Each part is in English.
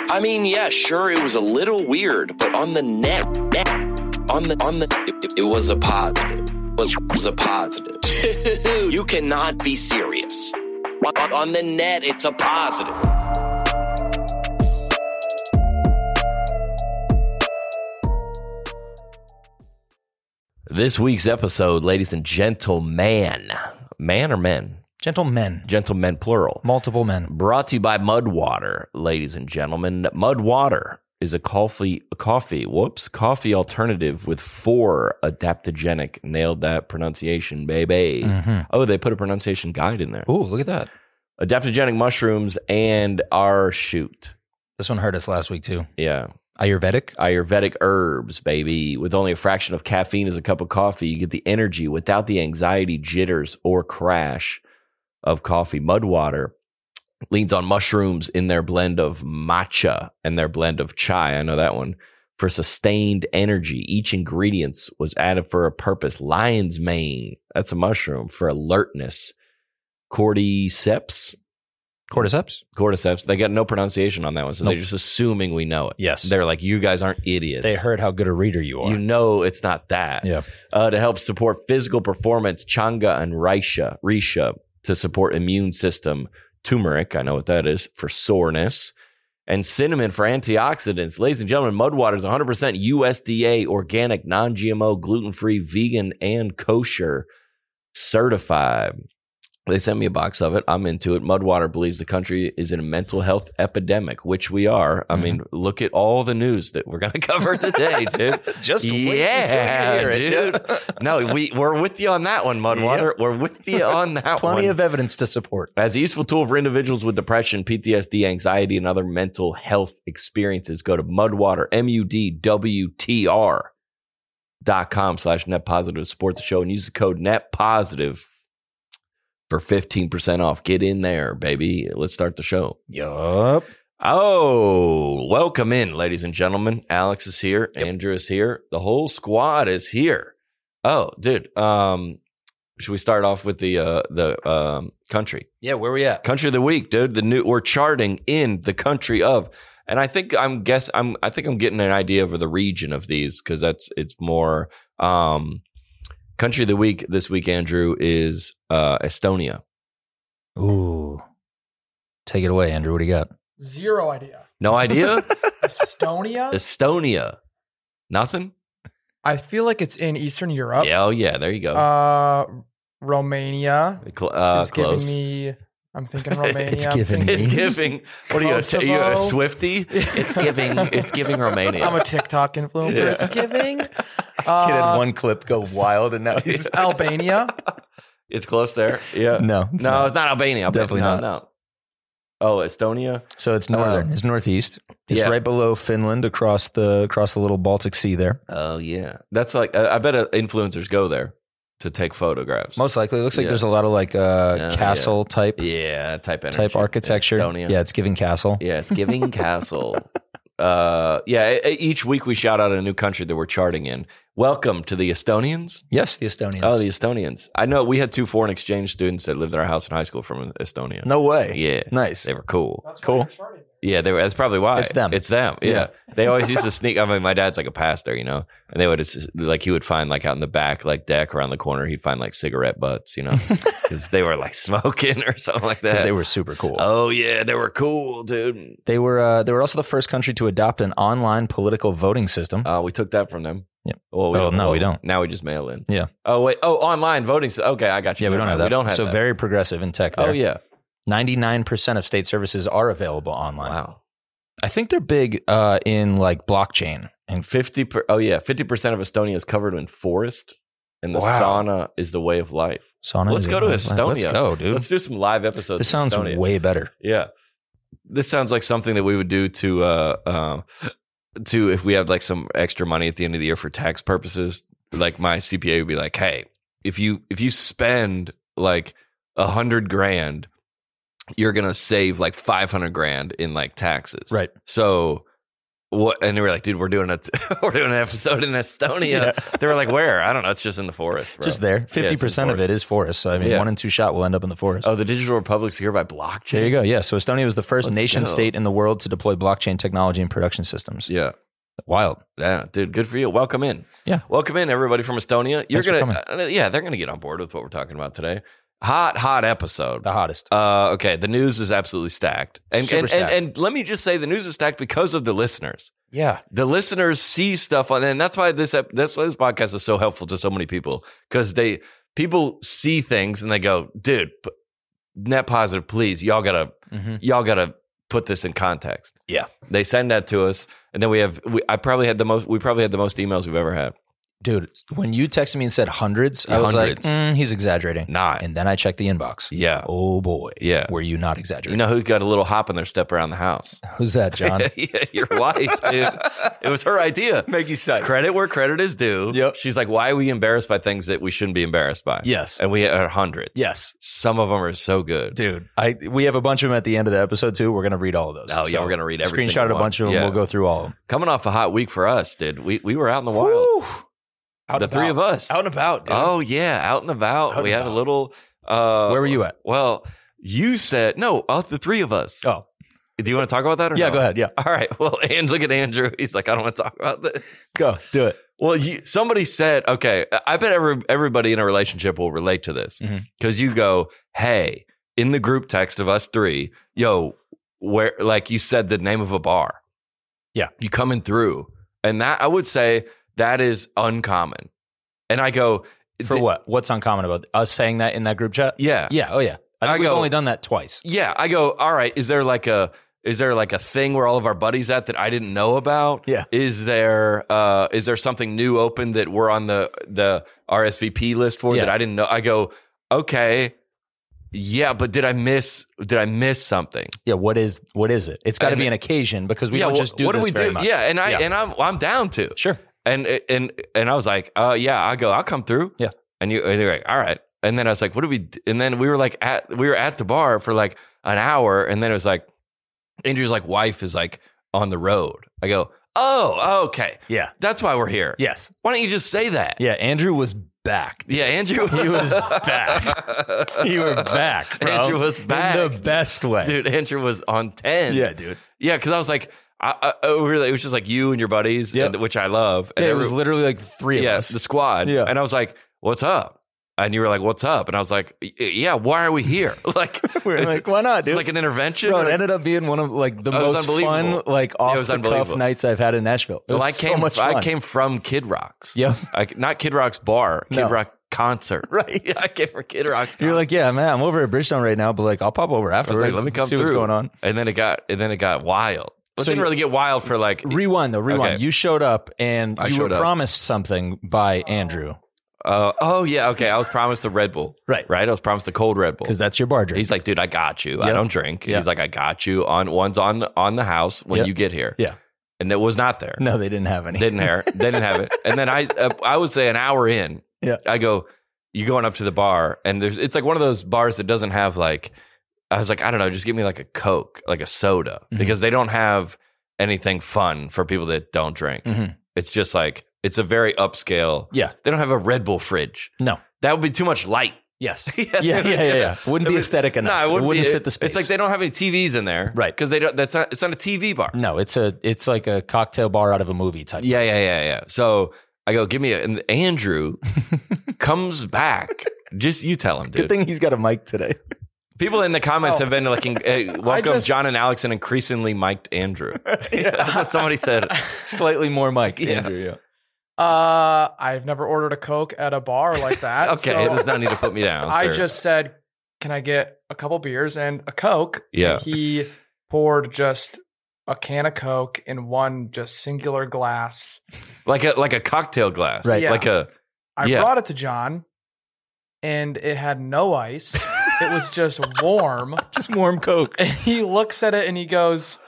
I mean, yeah, sure, it was a little weird, but on the net, it was a positive. It was a positive. You cannot be serious. On the net, it's a positive. This week's episode, ladies and gentlemen, man or men? Gentlemen. Gentlemen, plural. Multiple men. Brought to you by Mudwater, ladies and gentlemen. Mudwater is a coffee alternative with 4 adaptogenic. Nailed that pronunciation, baby. Mm-hmm. Oh, they put a pronunciation guide in there. Ooh, look at that. Adaptogenic mushrooms and our shoot. This one hurt us last week too. Yeah. Ayurvedic herbs, baby. With only a fraction of caffeine as a cup of coffee, you get the energy without the anxiety, jitters, or crash of coffee. Mudwater leans on mushrooms in their blend of matcha and their blend of chai. I know that one. For sustained energy. Each ingredient was added for a purpose. Lion's mane, that's a mushroom, for alertness. Cordyceps. They got no pronunciation on that one, so They're just assuming we know it. Yes. They're like, you guys aren't idiots. They heard how good a reader you are. You know it's not that. Yeah. To help support physical performance, changa and risha to support immune system, turmeric, I know what that is, for soreness, and cinnamon for antioxidants. Ladies and gentlemen, Mudwater is 100% USDA, organic, non-GMO, gluten-free, vegan, and kosher certified. They sent me a box of it. I'm into it. Mudwater believes the country is in a mental health epidemic, which we are. I mean, look at all the news that we're going to cover today, dude. Just wait until you hear it. Dude. No, we're with you on that one, Mudwater. Yep. We're with you on that one. Plenty of evidence to support. As a useful tool for individuals with depression, PTSD, anxiety, and other mental health experiences, go to Mudwater, MUDWTR.com/net positive to support the show and use the code net positive for 15% off. Get in there, baby. Let's start the show. Yup. Oh, welcome in, ladies and gentlemen. Alex is here. Yep. Andrew is here. The whole squad is here. Oh, dude. Should we start off with the country? Yeah, where we at? Country of the week, dude. We're charting in the country of, and I think I'm getting an idea of the region of these because it's more. Country of the week this week, Andrew, is Estonia. Ooh. Take it away, Andrew. What do you got? Zero idea. No idea? Estonia? Nothing? I feel like it's in Eastern Europe. Yeah, oh yeah, there you go. Romania is close. giving me... I'm thinking Romania. It's giving. What are you, Kosovo. you a Swiftie? It's giving Romania. I'm a TikTok influencer. Yeah. It's giving. Kid had one clip go wild and now he's... Albania. It's close there. Yeah. No, it's not Albania. Definitely not. No. Oh, Estonia. So it's northern. It's northeast. It's right below Finland, across the little Baltic Sea there. Oh yeah, that's like I bet influencers go there to take photographs. Most likely. It looks like there's a lot of like castle type. Yeah, type architecture. Estonia. Yeah, it's giving castle. Yeah, it's giving castle. Each week we shout out a new country that we're charting in. Welcome to the Estonians. Yes, the Estonians. Oh, the Estonians. I know we had 2 foreign exchange students that lived at our house in high school from Estonia. No way. Yeah. Nice. They were cool. That's Cool. Yeah, that's probably why. It's them. Yeah. They always used to sneak. I mean, my dad's like a pastor, and they would he would find like out in the back, like deck around the corner, he'd find like cigarette butts, because they were like smoking or something like that. They were super cool. Oh yeah, they were cool, dude. They were also the first country to adopt an online political voting system. We took that from them. Yeah. Well, no, we don't. Now we just mail in. Yeah. Oh wait. Oh, online voting. Okay, I got you. Yeah, we don't have that. We don't have so that. very progressive in tech there. Oh yeah. 99% of state services are available online. Wow. I think they're big in like blockchain. And 50% of Estonia is covered in forest, and the sauna is the way of life. Let's go to Estonia. Let's go, dude. Let's do some live episodes. This sounds Estonia. way better. Yeah, this sounds like something that we would do to if we have like some extra money at the end of the year for tax purposes. Like my CPA would be like, "Hey, if you spend like $100,000, you're gonna save like $500,000 in like taxes." Right. So What? And they were like, dude, we're doing we're doing an episode in Estonia. Yeah. They were like, where? I don't know. It's just in the forest, bro. Just there. Yeah, it's in 50% of it is forest. So, I mean, 1 in 2 shot will end up in the forest. Oh, the Digital Republic secured by blockchain? There you go. Yeah. So Estonia was the first Let's nation go. state in the world to deploy blockchain technology in production systems. Yeah. Wild. Yeah, dude, good for you. Welcome in. Yeah. Welcome in, everybody from Estonia. You're Thanks for going to, yeah, they're going to get on board with what we're talking about today. Hot episode. The hottest. Okay, the news is absolutely stacked. Super stacked. And let me just say the news is stacked because of the listeners. Yeah. The listeners see stuff on, and that's why this podcast is so helpful to so many people, because people see things and they go, dude, net positive, please, y'all gotta put this in context. Yeah. They send that to us, and then we probably had the most emails we've ever had. Dude, when you texted me and said hundreds, Yeah, I was hundreds. like, he's exaggerating. Not. And then I checked the inbox. Yeah. Oh, boy. Yeah. Were you not You exaggerating? know who got a little hop in their step around the house? Who's that, John? Yeah, your wife, dude. It was her idea. Make you psyched. Credit where credit is due. Yep. She's like, why are we embarrassed by things that we shouldn't be embarrassed by? Yes. And we had hundreds. Yes. Some of them are so good. Dude, we have a bunch of them at the end of the episode, too. We're going to read all of those. Oh, yeah, we're going to read every Screenshot single a bunch of them. Yeah. We'll go through all of them. Coming off a hot week for us, dude. We were out in the wild. Woo. Out The and three about. of us. Out and about, dude. Oh, yeah, out and about. Out We and had a about. little... Where were you at? Well, you said... No, the three of us. Oh. Do you want to talk about that or Yeah, no? go ahead. Yeah. All right. Well, and look at Andrew. He's like, I don't want to talk about this. Go. Do it. Well, somebody said, okay, I bet everybody in a relationship will relate to this, because you go, hey, in the group text of us three, yo, where, like you said the name of a bar. Yeah. You coming through. And that, I would say that is uncommon. And I go, For what? What's uncommon about us saying that in that group chat? Yeah. Yeah. Oh, yeah. I think I we've go- only done that twice. Yeah. I go, all right, is there like a thing where all of our buddies at that I didn't know about? Yeah. Is there something new open that we're on the RSVP list for Yeah. that I didn't know? I go, okay, yeah, but did I miss something? Yeah. What is it? It's got to And- be an occasion because we yeah, don't just do what this do we very do? much. Yeah, and I'm down to. Sure. And I was like, yeah, I'll come through. Yeah. And they're like, all right. And then I was like, what do we do? And then we were at the bar for like an hour, and then it was like, Andrew's like wife is like on the road. I go, oh, okay. Yeah. That's why we're here. Yes. Why don't you just say that? Yeah. Andrew was back. Yeah, Andrew. He was back. You were back, bro. Andrew was back. In the best way. Dude, Andrew was on 10. Yeah, dude. Yeah, because I was like, it was just like you and your buddies, Yep. which I love. And Yeah, it was literally like three of us. the squad. Yeah. And I was like, what's up? And you were like, what's up? And I was like, yeah, why are we here? Like, We're it's- like, why not, It's dude? like an intervention. Bro, it Like, ended up being one of like the It was most fun, unbelievable. like It off was the cuff unbelievable. nights I've had in Nashville. It was well, so much fun. I came from Kid Rock's. Yeah. Not Kid Rock's bar, Kid No. Rock concert. Right. Yeah, I came from Kid Rock's concert. You're like, yeah, man, I'm over at Bridgestone right now, but like, I'll pop over I was afterwards. like, let me come see through. what's going on. And then it got wild. But So it didn't you- really get wild for like Rewind though, rewind. Okay. You showed up and I you were showed up. promised something by Andrew. oh yeah, okay. I was promised a Red Bull. Right. I was promised a cold Red Bull. Because that's your bar drink. He's like, dude, I got you. I Yep. don't drink. Yeah. He's like, I got you one's on the house when Yep. you get here. Yeah. And it was not there. No, they didn't have any. They didn't have it. And then I would say an hour in, Yeah. I go, you going up to the bar, and it's like one of those bars that doesn't have like, I was like, I don't know, just give me like a Coke, like a soda, Mhm. because they don't have anything fun for people that don't drink. Mhm. It's just like, it's a very upscale. Yeah. They don't have a Red Bull fridge. No. That would be too much light. Yes. Yeah. Yeah. Wouldn't It be would- aesthetic enough. No, it wouldn't be- fit the space. It's like they don't have any TVs in there, Right. Because they don't. It's not a TV bar. No, it's like a cocktail bar out of a movie type. Yeah, place. yeah. So I go, give me and Andrew comes back. Just you tell him, dude. Good thing he's got a mic today. People in the comments Oh. have been like, welcome just- John and Alex and increasingly mic'd Andrew. That's what somebody said. Slightly more mic, Yeah. Andrew. Yeah. I've never ordered a Coke at a bar like that. Okay, so there's no need to put me down. I sir. just said, can I get a couple beers and a Coke? Yeah. And he poured just a can of Coke in one just singular glass. like a cocktail glass, Right. Yeah. Like a I Yeah. brought it to John, and it had no ice. It was just warm. Just warm Coke. And he looks at it and he goes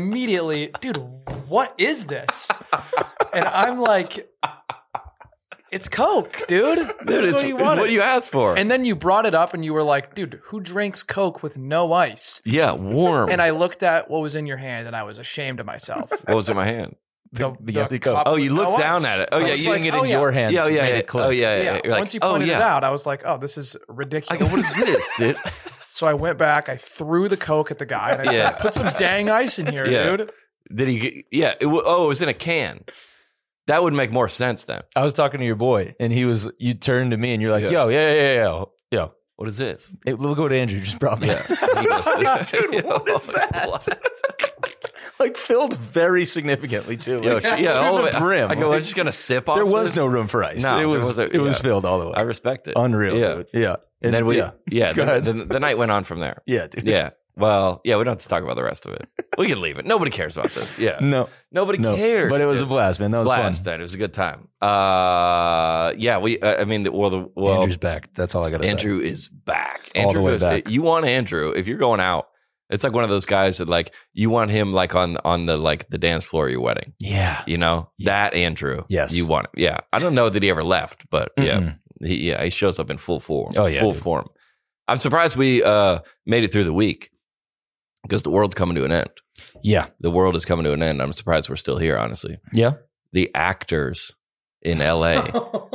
immediately, dude, what is this? And I'm like, It's Coke, dude. This is what you it's wanted. what you asked for. And then you brought it up and you were like, dude, who drinks Coke with no ice? Yeah, warm. And I looked at what was in your hand and I was ashamed of myself. What was in my hand? the Coke. cup Oh, with you no looked down ice. at it. Oh, I yeah, was you like, Getting it in yeah. your hands. Yeah, made it click. Oh, yeah. Yeah. You're like, Once you pointed yeah. it out, I was like, oh, this is I ridiculous. go, what is this, dude? So I went back, I threw the Coke at the guy, and I Yeah. said, put some dang ice in here, Yeah. dude. Did he get, yeah. It was in a can. That would make more sense then. I was talking to your boy, and you turned to me, and you're like, Yeah. yo. What is this? Hey, look what Andrew just brought me. Yeah. Dude, what is that? What? Like filled very significantly too. Yo, Like, yeah, to all the of it. brim. I go, I'm just gonna sip off There was this? no room for ice. No, it there was wasn't- it was yeah. filled all the way. I respect it. Unreal. Yeah. Dude. Yeah. And then we, Go the night went on from there. Yeah, dude. Yeah. Well, yeah, we don't have to talk about the rest of it. We can leave it. Nobody cares about this. Yeah. No. Nobody No. cares. But it was a dude. blast, man. That was blast. fun. And it was a good time. Yeah, we. I mean, well, Andrew's back. That's all I got to say. Andrew is back. All Andrew the way goes, back. You want Andrew if you're going out. It's like one of those guys that like you want him like on the like the dance floor of your wedding. Yeah. You know that Andrew. Yes. you want him. Yeah, I don't know that he ever left, but yeah, Mm-mm. he shows up in full form. Oh, yeah, full dude. form. I'm surprised we made it through the week because the world's coming to an end. Yeah. The world is coming to an end. I'm surprised we're still here. Honestly, Yeah. the actors in LA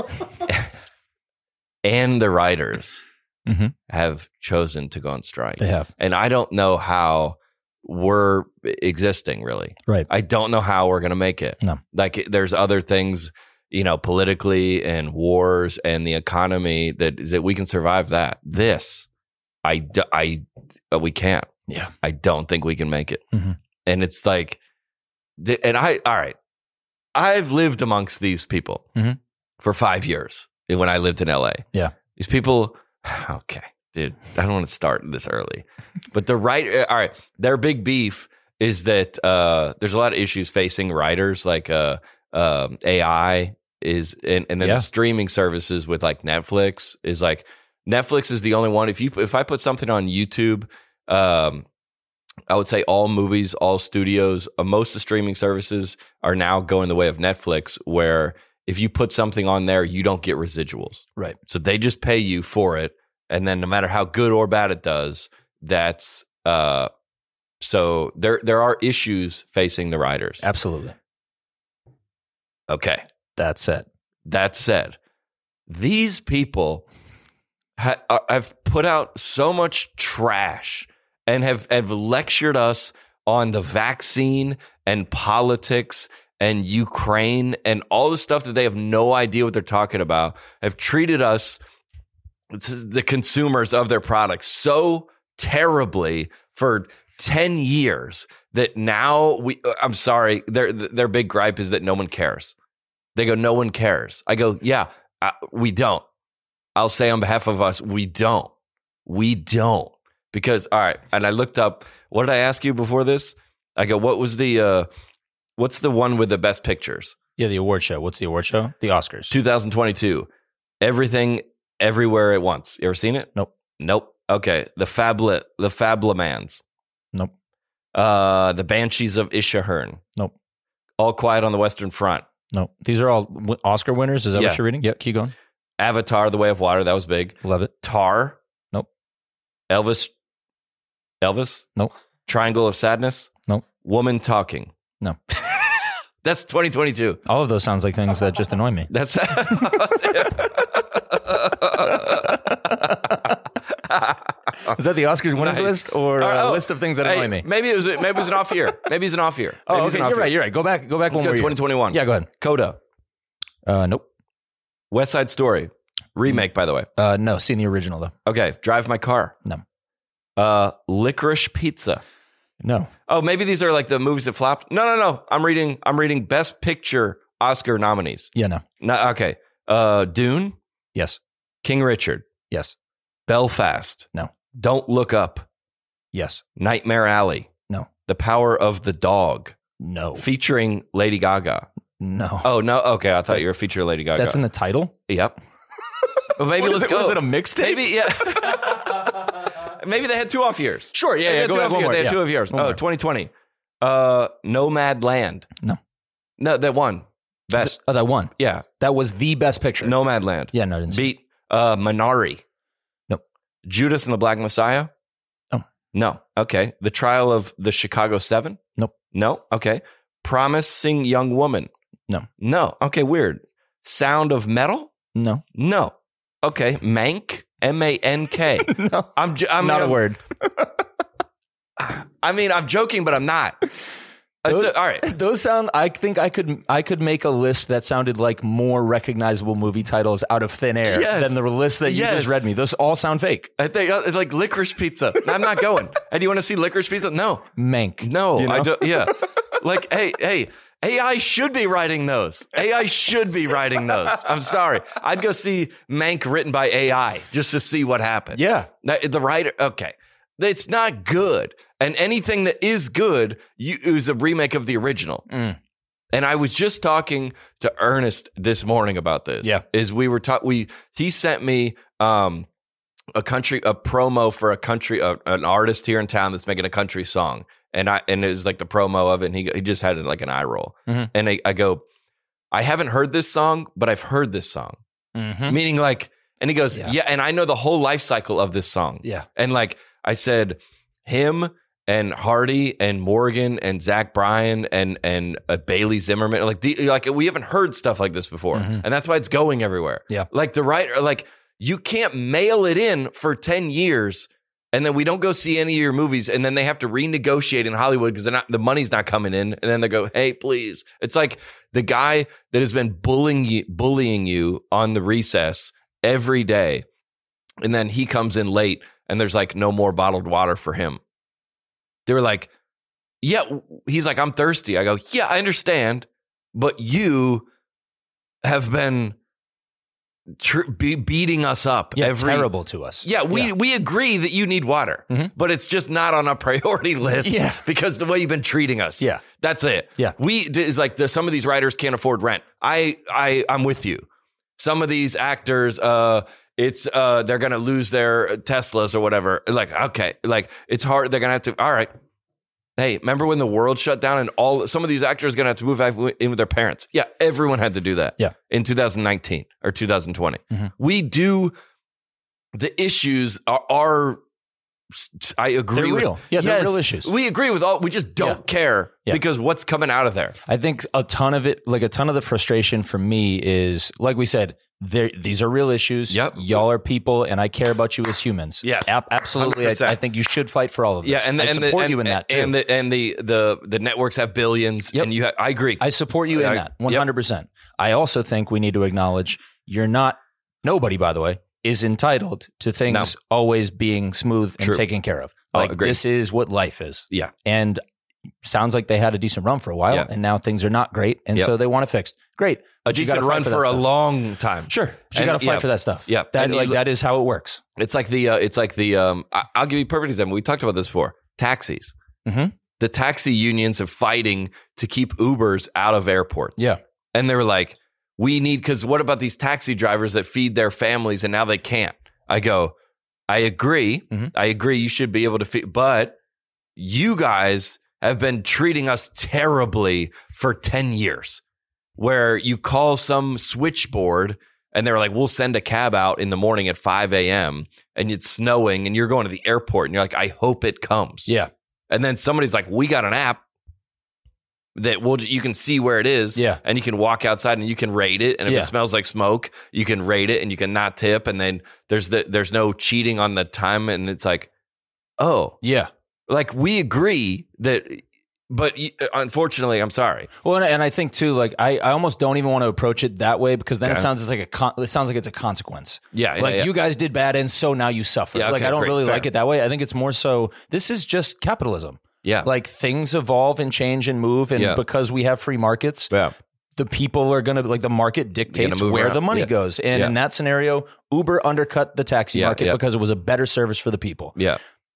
and the writers Mhm. have chosen to go on strike. They have. And I don't know how we're existing, really. Right. I don't know how we're going to make it. No. Like, there's other things, you know, politically and wars and the economy that we can survive that. This, we can't. Yeah. I don't think we can make it. Mhm. And it's like, all right, I've lived amongst these people Mhm. for 5 years when I lived in LA. Yeah. These people, okay, dude, I don't want to start this early, but all right, their big beef is that there's a lot of issues facing writers, like AI is, and then Yeah. the streaming services with like Netflix is like, Netflix is the only one. If I put something on YouTube, I would say all movies, all studios, most of the streaming services are now going the way of Netflix, where if you put something on there, you don't get residuals. Right. So they just pay you for it. And then no matter how good or bad it does, that's so there are issues facing the writers. Absolutely. Okay. That's it. That said, these people have put out so much trash and have lectured us on the vaccine and politics and Ukraine and all the stuff that they have no idea what they're talking about, have treated us, the consumers of their products, so terribly for 10 years that now I'm sorry, their big gripe is that no one cares. They go, no one cares. I go, yeah, we don't. I'll say on behalf of us, we don't. We don't. Because, all right, and I looked up, what did I ask you before this? I go, what's the one with the best pictures? Yeah, the award show. What's the award show? The Oscars. 2022. Everything, Everywhere at Once. You ever seen it? Nope. Okay. The Fablemans. Nope. The Banshees of Inisherin. Nope. All Quiet on the Western Front. Nope. These are all Oscar winners. Is that Yeah. what you're reading? Yeah, keep going. Avatar, The Way of Water. That was big. Love it. Tar. Nope. Elvis. Nope. Triangle of Sadness. Nope. Woman Talking. No. That's 2022. All of those sounds like things that just annoy me. That's Is that the Oscars winners Nice. list or a list of things that annoy me? Maybe it was an off year. Maybe it's an off year. Oh, Maybe it's okay. an off You're year. right. You're right. Go back Let's one go more year. 2021. Yeah, go ahead. Coda. Nope. West Side Story. Remake, by the way. No, seen the original though. Okay. Drive My Car. No. Licorice Pizza. No. Oh, maybe these are like the movies that flopped. No. I'm reading Best Picture Oscar nominees. Yeah, no. No, okay. Dune. Yes. King Richard. Yes. Belfast. No. Don't Look Up. Yes. Nightmare Alley. No. The Power of the Dog. No. Featuring Lady Gaga. No. Oh, no. Okay. I thought you were featuring Lady Gaga. That's in the title? Yep. Well, maybe let's go. Was it a mixtape? Maybe, yeah. Maybe they had 2 off years. Sure. They Yeah. had Go 2 ahead. off One years. more. They had Yeah. 2 off years. One Oh, more. 2020. Nomad Land. No. No, that one. Best. That won. Yeah. That was the best picture. Nomadland. Yeah, no, I didn't see it. Beat Minari. Nope. Judas and the Black Messiah. Oh. No. Okay. The Trial of the Chicago 7. Nope. No. Okay. Promising Young Woman. No. No. Okay. Weird. Sound of Metal. No. No. Okay. Mank. M-A-N-K. No. I'm Not a word. I mean, I'm joking, but I'm not. All right. Those sound. I think I could make a list that sounded like more recognizable movie titles out of thin air than the list that you just read me. Those all sound fake. I think it's like Licorice Pizza. I'm not going. And you want to see Licorice Pizza? No. Mank. No. You know? I don't. Yeah. Like, hey. AI should be writing those. AI should be writing those. I'm sorry. I'd go see Mank written by AI just to see what happened. Yeah. The writer. Okay. It's not good. And anything that is good is a remake of the original. And I was just talking to Ernest this morning about this. Yeah. He sent me a promo for an artist here in town that's making a country song. And it was like the promo of it. And he just had it like an eye roll. Mm-hmm. And I go, I haven't heard this song, but I've heard this song. Mm-hmm. Meaning like, and he goes, yeah. And I know the whole life cycle of this song. Yeah. And like I said, him and Hardy and Morgan and Zach Bryan and Bailey Zimmerman, like we haven't heard stuff like this before. Mm-hmm. And that's why it's going everywhere. Yeah. Like the writer, like you can't mail it in for 10 years and then we don't go see any of your movies, and then they have to renegotiate in Hollywood because the money's not coming in, and then they go, "Hey, please." It's like the guy that has been bullying you on the recess every day, and then he comes in late, and there's like no more bottled water for him. They were like, "Yeah." He's like, "I'm thirsty." I go, "Yeah, I understand, but you have been beating us up. Terrible to us. Yeah, we agree that you need water, but it's just not on our priority list because the way you've been treating us. Yeah, that's it. Yeah, it's like some of these writers can't afford rent. I'm with you. Some of these actors, they're gonna lose their Teslas or whatever. Like, okay, like it's hard. They're gonna have to. All right. Hey, remember when the world shut down and some of these actors are going to have to move back in with their parents? Yeah, everyone had to do that in 2019 or 2020. Mm-hmm. We do, the issues are I agree. They're real. Yeah, they're real issues. We agree with all, we just don't care because what's coming out of there. I think a ton of the frustration for me is, like we said, these are real issues. Yep. Y'all are people, and I care about you as humans. Yes. Absolutely. I think you should fight for all of this. Yeah, and I support you in that too. And the networks have billions. Yep. And I agree. I support you in that 100%. Yep. I also think we need to acknowledge nobody, by the way, is entitled to things always being smooth and taken care of. Like this is what life is. Yeah. And sounds like they had a decent run for a while, and now things are not great, and so they want it fixed. Great. A decent run for a long time. Sure. But you got to fight for that stuff. Yeah. That is how it works. It's like I'll give you a perfect example. We talked about this before. Taxis. Mm-hmm. The taxi unions are fighting to keep Ubers out of airports. Yeah. And they were like, because what about these taxi drivers that feed their families and now they can't? I go, I agree. Mm-hmm. I agree. You should be able to feed, but you guys have been treating us terribly for 10 years, where you call some switchboard and they're like, we'll send a cab out in the morning at 5 a.m. and it's snowing and you're going to the airport and you're like, I hope it comes. Yeah. And then somebody's like, we got an app that you can see where it is. Yeah. And you can walk outside and you can rate it. And if it smells like smoke, you can rate it and you can not tip. And then there's no cheating on the time. And it's like, oh. Yeah. Like we agree that, but unfortunately, I'm sorry. Well, and I think too, like I almost don't even want to approach it that way, because then it sounds like it's a consequence. Yeah, like you guys did bad, and so now you suffer. Yeah, okay, like I don't really like it that way. I think it's more so this is just capitalism. Yeah, like things evolve and change and move, and because we have free markets, the people are gonna the market dictates where the money goes. And in that scenario, Uber undercut the taxi market because it was a better service for the people. Yeah.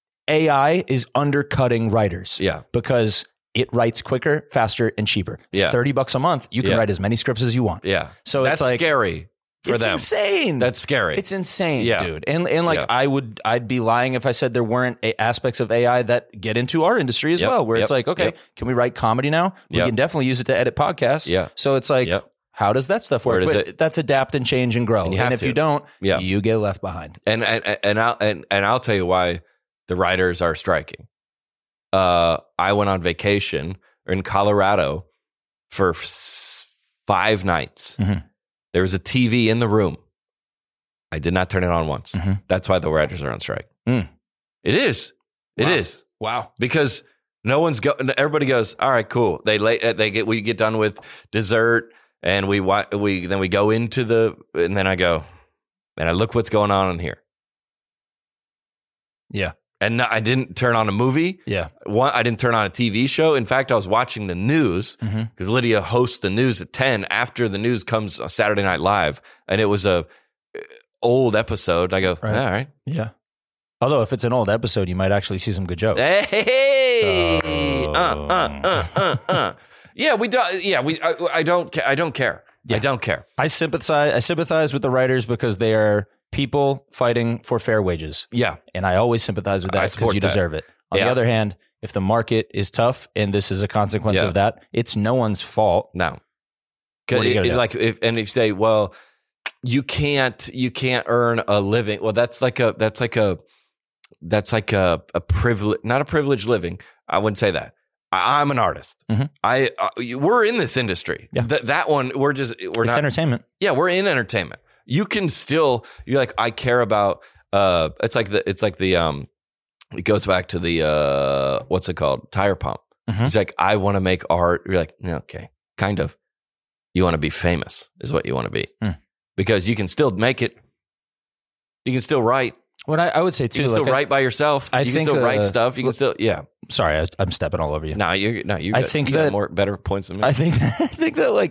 AI is undercutting writers. Yeah. Because it writes quicker, faster, and cheaper. Yeah. $30 a month, you can write as many scripts as you want. Yeah. So that's it's like scary for them. It's insane. That's scary. It's insane, dude. And I'd be lying if I said there weren't aspects of AI that get into our industry as well, where it's like, okay, can we write comedy now? We can definitely use it to edit podcasts. Yeah. So it's like, how does that stuff work? But that's adapt and change and grow. And if you don't, you get left behind. And I'll tell you why the writers are striking. I went on vacation in Colorado for 5 nights. Mm-hmm. There was a TV in the room. I did not turn it on once. Mm-hmm. That's why the writers are on strike. Mm. It is. It is. Wow. Because everybody goes, all right, cool. We get done with dessert and we go into and then I go, man, I look what's going on in here. Yeah. And I didn't turn on a movie. Yeah. I didn't turn on a TV show. In fact, I was watching the news because Lydia hosts the news at 10 after the news comes on Saturday Night Live. And it was a old episode. I go, all right. Yeah. Although if it's an old episode, you might actually see some good jokes. Hey. Yeah, we do. Yeah, I don't care. I don't care. Yeah. I don't care. I sympathize with the writers because they are people fighting for fair wages. Yeah. And I always sympathize with that because you deserve it. On the other hand, if the market is tough and this is a consequence of that, it's no one's fault. No. If you say, well, you can't earn a living. Well, that's like a privilege, not a privileged living. I wouldn't say that. I'm an artist. Mm-hmm. We're in this industry. Yeah. That one, it's not entertainment. Yeah, we're in entertainment. You can still, you're like, I care about, it goes back to the, what's it called? Tire pump. Mm-hmm. It's like, I want to make art. You're like, yeah, okay, kind of. You want to be famous is what you want to be. Because you can still make it. You can still write. What I would say too, you can still write by yourself. You can still write stuff. You can still, Sorry, I'm stepping all over you. No, you got better points than me. I think that like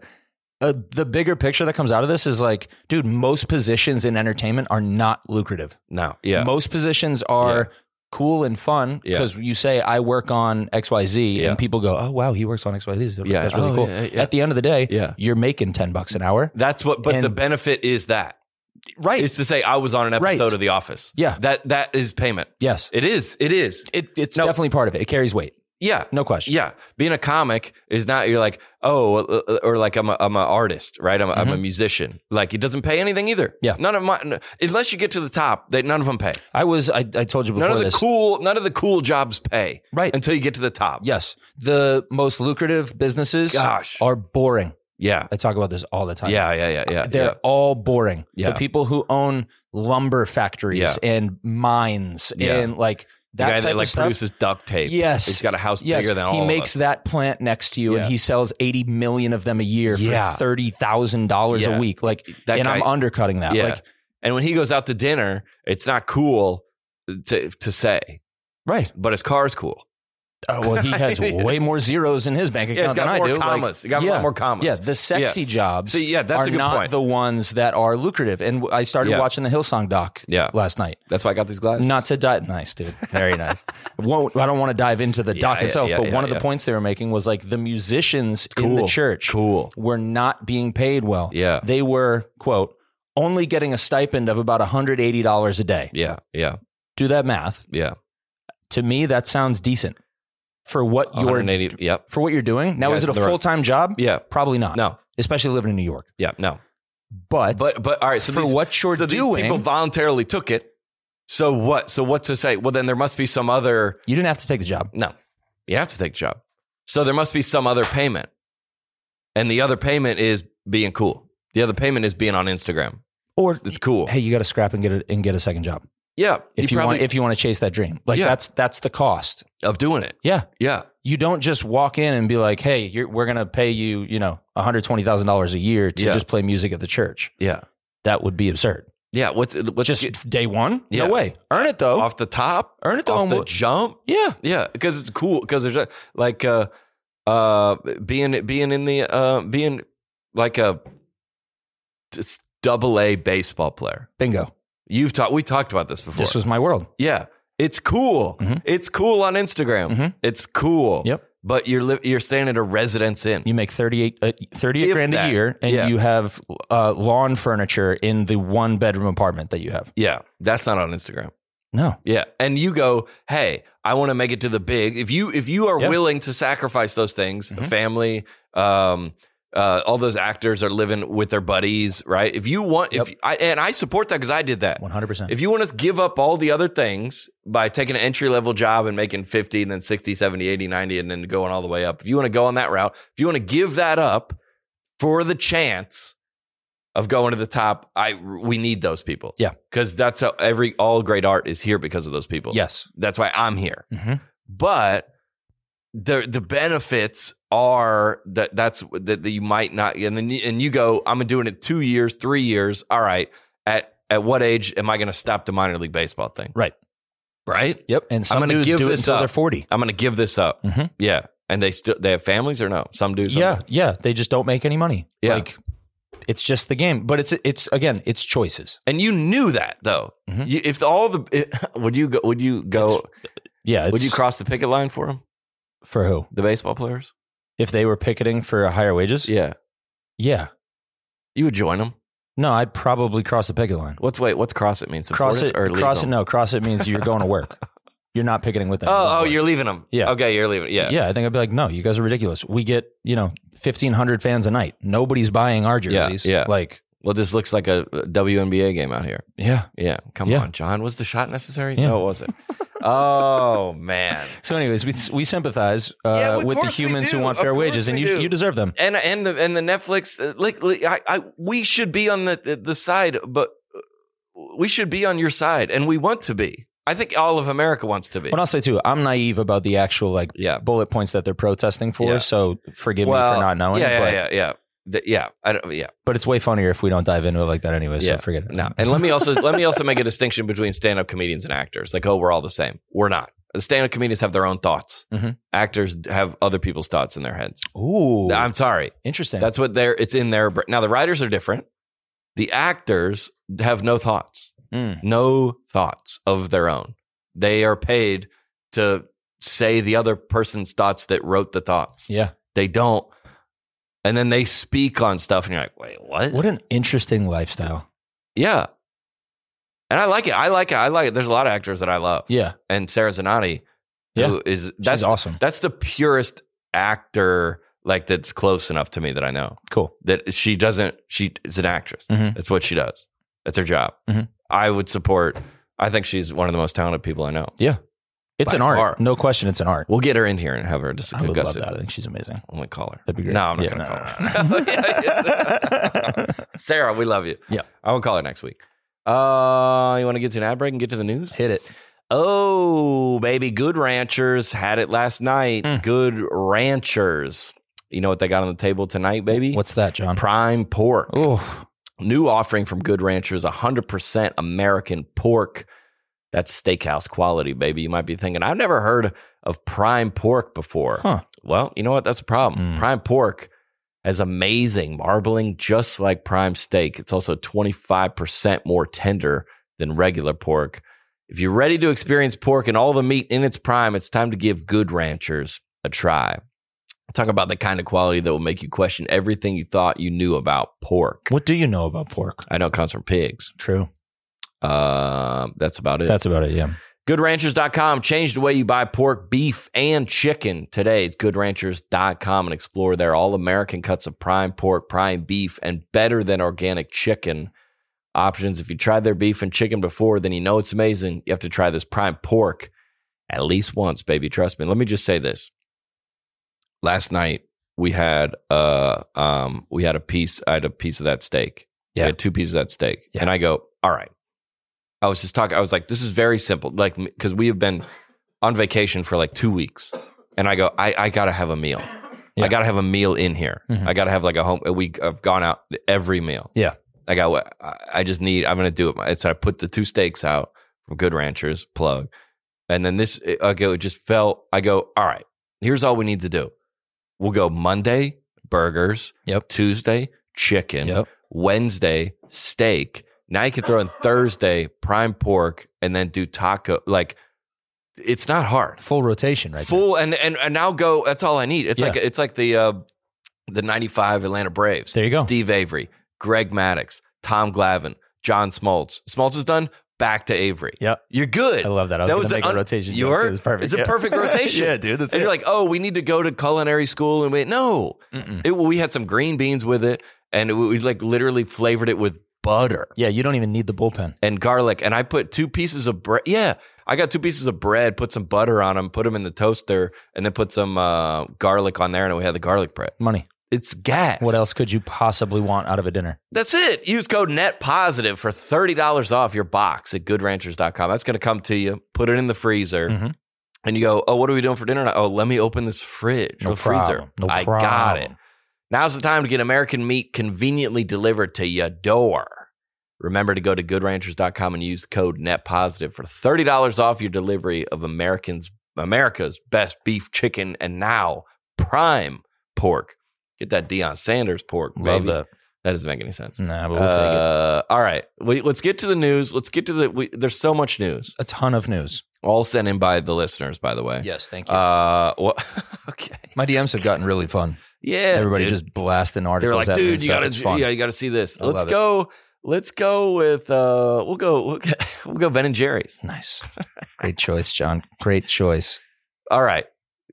the bigger picture that comes out of this is like, dude, most positions in entertainment are not lucrative. No, yeah. Most positions are cool and fun because you say I work on XYZ and people go, oh wow, he works on XYZ. So that's really cool. Yeah. At the end of the day, you're making $10 an hour. That's what. But the benefit is that. Right. Is to say I was on an episode of The Office. Yeah. That is payment. Yes. It is. It's definitely part of it. It carries weight. Yeah. No question. Yeah. Being a comic is not, you're like, or like I'm an artist, right? I'm a musician. Like it doesn't pay anything either. Yeah. None of unless you get to the top, none of them pay. I told you before none of the cool jobs pay. Right. Until you get to the top. Yes. The most lucrative businesses are boring. Yeah. I talk about this all the time. Yeah. They're all boring. Yeah. The people who own lumber factories and mines and like the guy that like produces duct tape. Yes. He's got a house bigger than all of us. He makes that plant next to you and he sells 80 million of them a year for $30,000 a week. Like, and I'm undercutting that. Yeah. Like, and when he goes out to dinner, it's not cool to say. Right. But his car's cool. Oh, well, he has way more zeros in his bank account than I do. Commas. He got a lot more commas. Yeah, the sexy jobs that's are a good not point. the ones that are lucrative. And I started watching the Hillsong doc last night. That's why I got these glasses. Not to dive. Nice, dude. Very nice. I don't want to dive into the doc itself, but one of the points they were making was like the musicians in the church were not being paid well. Yeah. They were, quote, only getting a stipend of about $180 a day. Yeah. Do that math. Yeah. To me, that sounds decent. For what you're doing. Now, is it a full-time job? Yeah. Probably not. No. Especially living in New York. Yeah, no. But all right, so what you're doing. These people voluntarily took it. So what? So what to say? Well, then there must be some other. You didn't have to take the job. No. You have to take the job. So there must be some other payment. And the other payment is being cool. The other payment is being on Instagram. Or it's cool. Hey, you got to scrap and get a second job. Yeah. If you want to chase that dream. Like that's the cost of doing it. Yeah. Yeah. You don't just walk in and be like, hey, we're going to pay you, $120,000 a year to just play music at the church. Yeah. That would be absurd. Yeah. What's just day one? Yeah. No way. Earn it though. Off the top? Earn it though. Off the jump? Yeah. Yeah. Because it's cool. Because there's like being in the being like a AA baseball player. Bingo. We talked about this before. This was my world. Yeah. It's cool. Mm-hmm. It's cool on Instagram. Mm-hmm. It's cool. Yep. But you're staying at a Residence Inn. You make 38 grand a year and you have lawn furniture in the 1-bedroom apartment that you have. Yeah. That's not on Instagram. No. Yeah. And you go, hey, I want to make it to the big. If you are willing to sacrifice those things, family, All those actors are living with their buddies, right? If you want, and I support that because I did that 100%. If you want to give up all the other things by taking an entry level job and making 50 and then 60, 70, 80, 90, and then going all the way up, if you want to go on that route, if you want to give that up for the chance of going to the top, we need those people. Yeah. Because that's how all great art is here because of those people. Yes. That's why I'm here. Mm-hmm. But the benefits are that you might not, and you go, I'm doing it 2 years, 3 years. All right. At what age am I going to stop the minor league baseball thing? Right. Yep. And some dudes do it until they're 40. I'm going to give this up. Mm-hmm. Yeah. And they have families or no? Some do. Yeah. They just don't make any money. Yeah. Like, it's just the game, but it's choices. And you knew that though. Mm-hmm. Would you go? Would you cross the picket line for them? For who? The baseball players. If they were picketing for higher wages? Yeah. You would join them? No, I'd probably cross the picket line. What's cross it mean? Cross it means you're going to work. You're not picketing with them. You're leaving them. Yeah. Okay, you're leaving. Yeah. Yeah, I think I'd be like, no, you guys are ridiculous. We get, 1,500 fans a night. Nobody's buying our jerseys. Yeah. Like, well, this looks like a WNBA game out here. Yeah. Yeah. Come on, John. Was the shot necessary? Yeah. No, it wasn't. Oh, man. So anyways, we sympathize with the humans who want fair wages, and you deserve them. And the Netflix, we should be on the side, but we should be on your side, and we want to be. I think all of America wants to be. But I'll say too, I'm naive about the actual bullet points that they're protesting for. Yeah. So forgive me for not knowing. Yeah. But it's way funnier if we don't dive into it like that anyway. So forget it. No. And let me also make a distinction between stand-up comedians and actors. Like, we're all the same. We're not. The stand-up comedians have their own thoughts. Mm-hmm. Actors have other people's thoughts in their heads. Ooh, I'm sorry. Interesting. That's what it's in their. Now the writers are different. The actors have no thoughts. No thoughts of their own. They are paid to say the other person's thoughts that wrote the thoughts. Yeah. They don't. And then they speak on stuff and you're like, wait, what? What an interesting lifestyle. Yeah. And I like it. There's a lot of actors that I love. Yeah. And Sarah Zanotti, she's awesome. That's the purest actor that's close enough to me that I know. Cool. That she is an actress. Mm-hmm. That's what she does. That's her job. Mm-hmm. I think she's one of the most talented people I know. Yeah. It's an art. No question, it's an art. We'll get her in here and have her just I would love that. I think she's amazing. I'm going to call her. That'd be great. No, I'm not going to call her. Sarah, we love you. Yeah. I will call her next week. You want to get to an ad break and get to the news? Hit it. Oh, baby. Good Ranchers had it last night. Good Ranchers. You know what they got on the table tonight, baby? What's that, John? Prime pork. Oh. New offering from Good Ranchers, 100% American pork. That's steakhouse quality, baby. You might be thinking, I've never heard of prime pork before. Huh. Well, you know what? That's a problem. Prime pork has amazing marbling, just like prime steak. It's also 25% more tender than regular pork. If you're ready to experience pork and all the meat in its prime, it's time to give Good Ranchers a try. Talk about the kind of quality that will make you question everything you thought you knew about pork. What do you know about pork? I know it comes from pigs. True. That's about it. That's about it, yeah. GoodRanchers.com. Change the way you buy pork, beef, and chicken today. It's GoodRanchers.com and explore their all-American cuts of prime pork, prime beef, and better than organic chicken options. If you tried their beef and chicken before, then you know it's amazing. You have to try this prime pork at least once, baby. Trust me. Let me just say this. Last night we had I had a piece of that steak. Yeah. I had 2 pieces of that steak. Yeah. And I go, all right. I was just talking. I was like, this is very simple. Like, because we have been on vacation for 2 weeks. And I go, I got to have a meal. Yeah. I got to have a meal in here. Mm-hmm. I got to have a home. I've gone out every meal. Yeah. I'm going to do it. So I put the 2 steaks out from Good Ranchers, plug. And then it just felt, I go, all right, here's all we need to do. We'll go Monday, burgers. Yep. Tuesday, chicken. Yep. Wednesday, steak. Now you can throw in Thursday, prime pork, and then do taco. It's not hard. Full rotation, right? Full there. And now go. That's all I need. It's like the 95 Atlanta Braves. There you go. Steve Avery, Greg Maddux, Tom Glavine, John Smoltz. Smoltz is done. back to Avery. Yep. You're good. I love that. I was going to make a rotation. It's perfect. It's a perfect rotation. Yeah, dude. That's and you're like, oh, we need to go to culinary school. And we had some green beans with it. And we like literally flavored it with butter. Yeah, you don't even need the bullpen. And garlic. And I put 2 pieces of bread. Yeah, I got 2 pieces of bread, put some butter on them, put them in the toaster, and then put some garlic on there. And we had the garlic bread. Money. It's gas. What else could you possibly want out of a dinner? That's it. Use code NETPOSITIVE for $30 off your box at goodranchers.com. That's going to come to you. Put it in the freezer. And you go, oh, what are we doing for dinner? Oh, let me open this fridge. No freezer. I got it. Now's the time to get American meat conveniently delivered to your door. Remember to go to goodranchers.com and use code NETPOSITIVE for $30 off your delivery of America's best beef, chicken, and now prime pork. Get that Deion Sanders pork, baby. Love that. That doesn't make any sense. Nah, but we'll take it. All right. Let's get to the news. Let's get to there's so much news. A ton of news. All sent in by the listeners, by the way. Yes, thank you. Okay. My DMs have gotten really fun. Yeah, everybody just blasting articles. They're like, dude, you got to see this. Let's go with we'll go Ben and Jerry's. Nice. Great choice, John. Great choice. All right.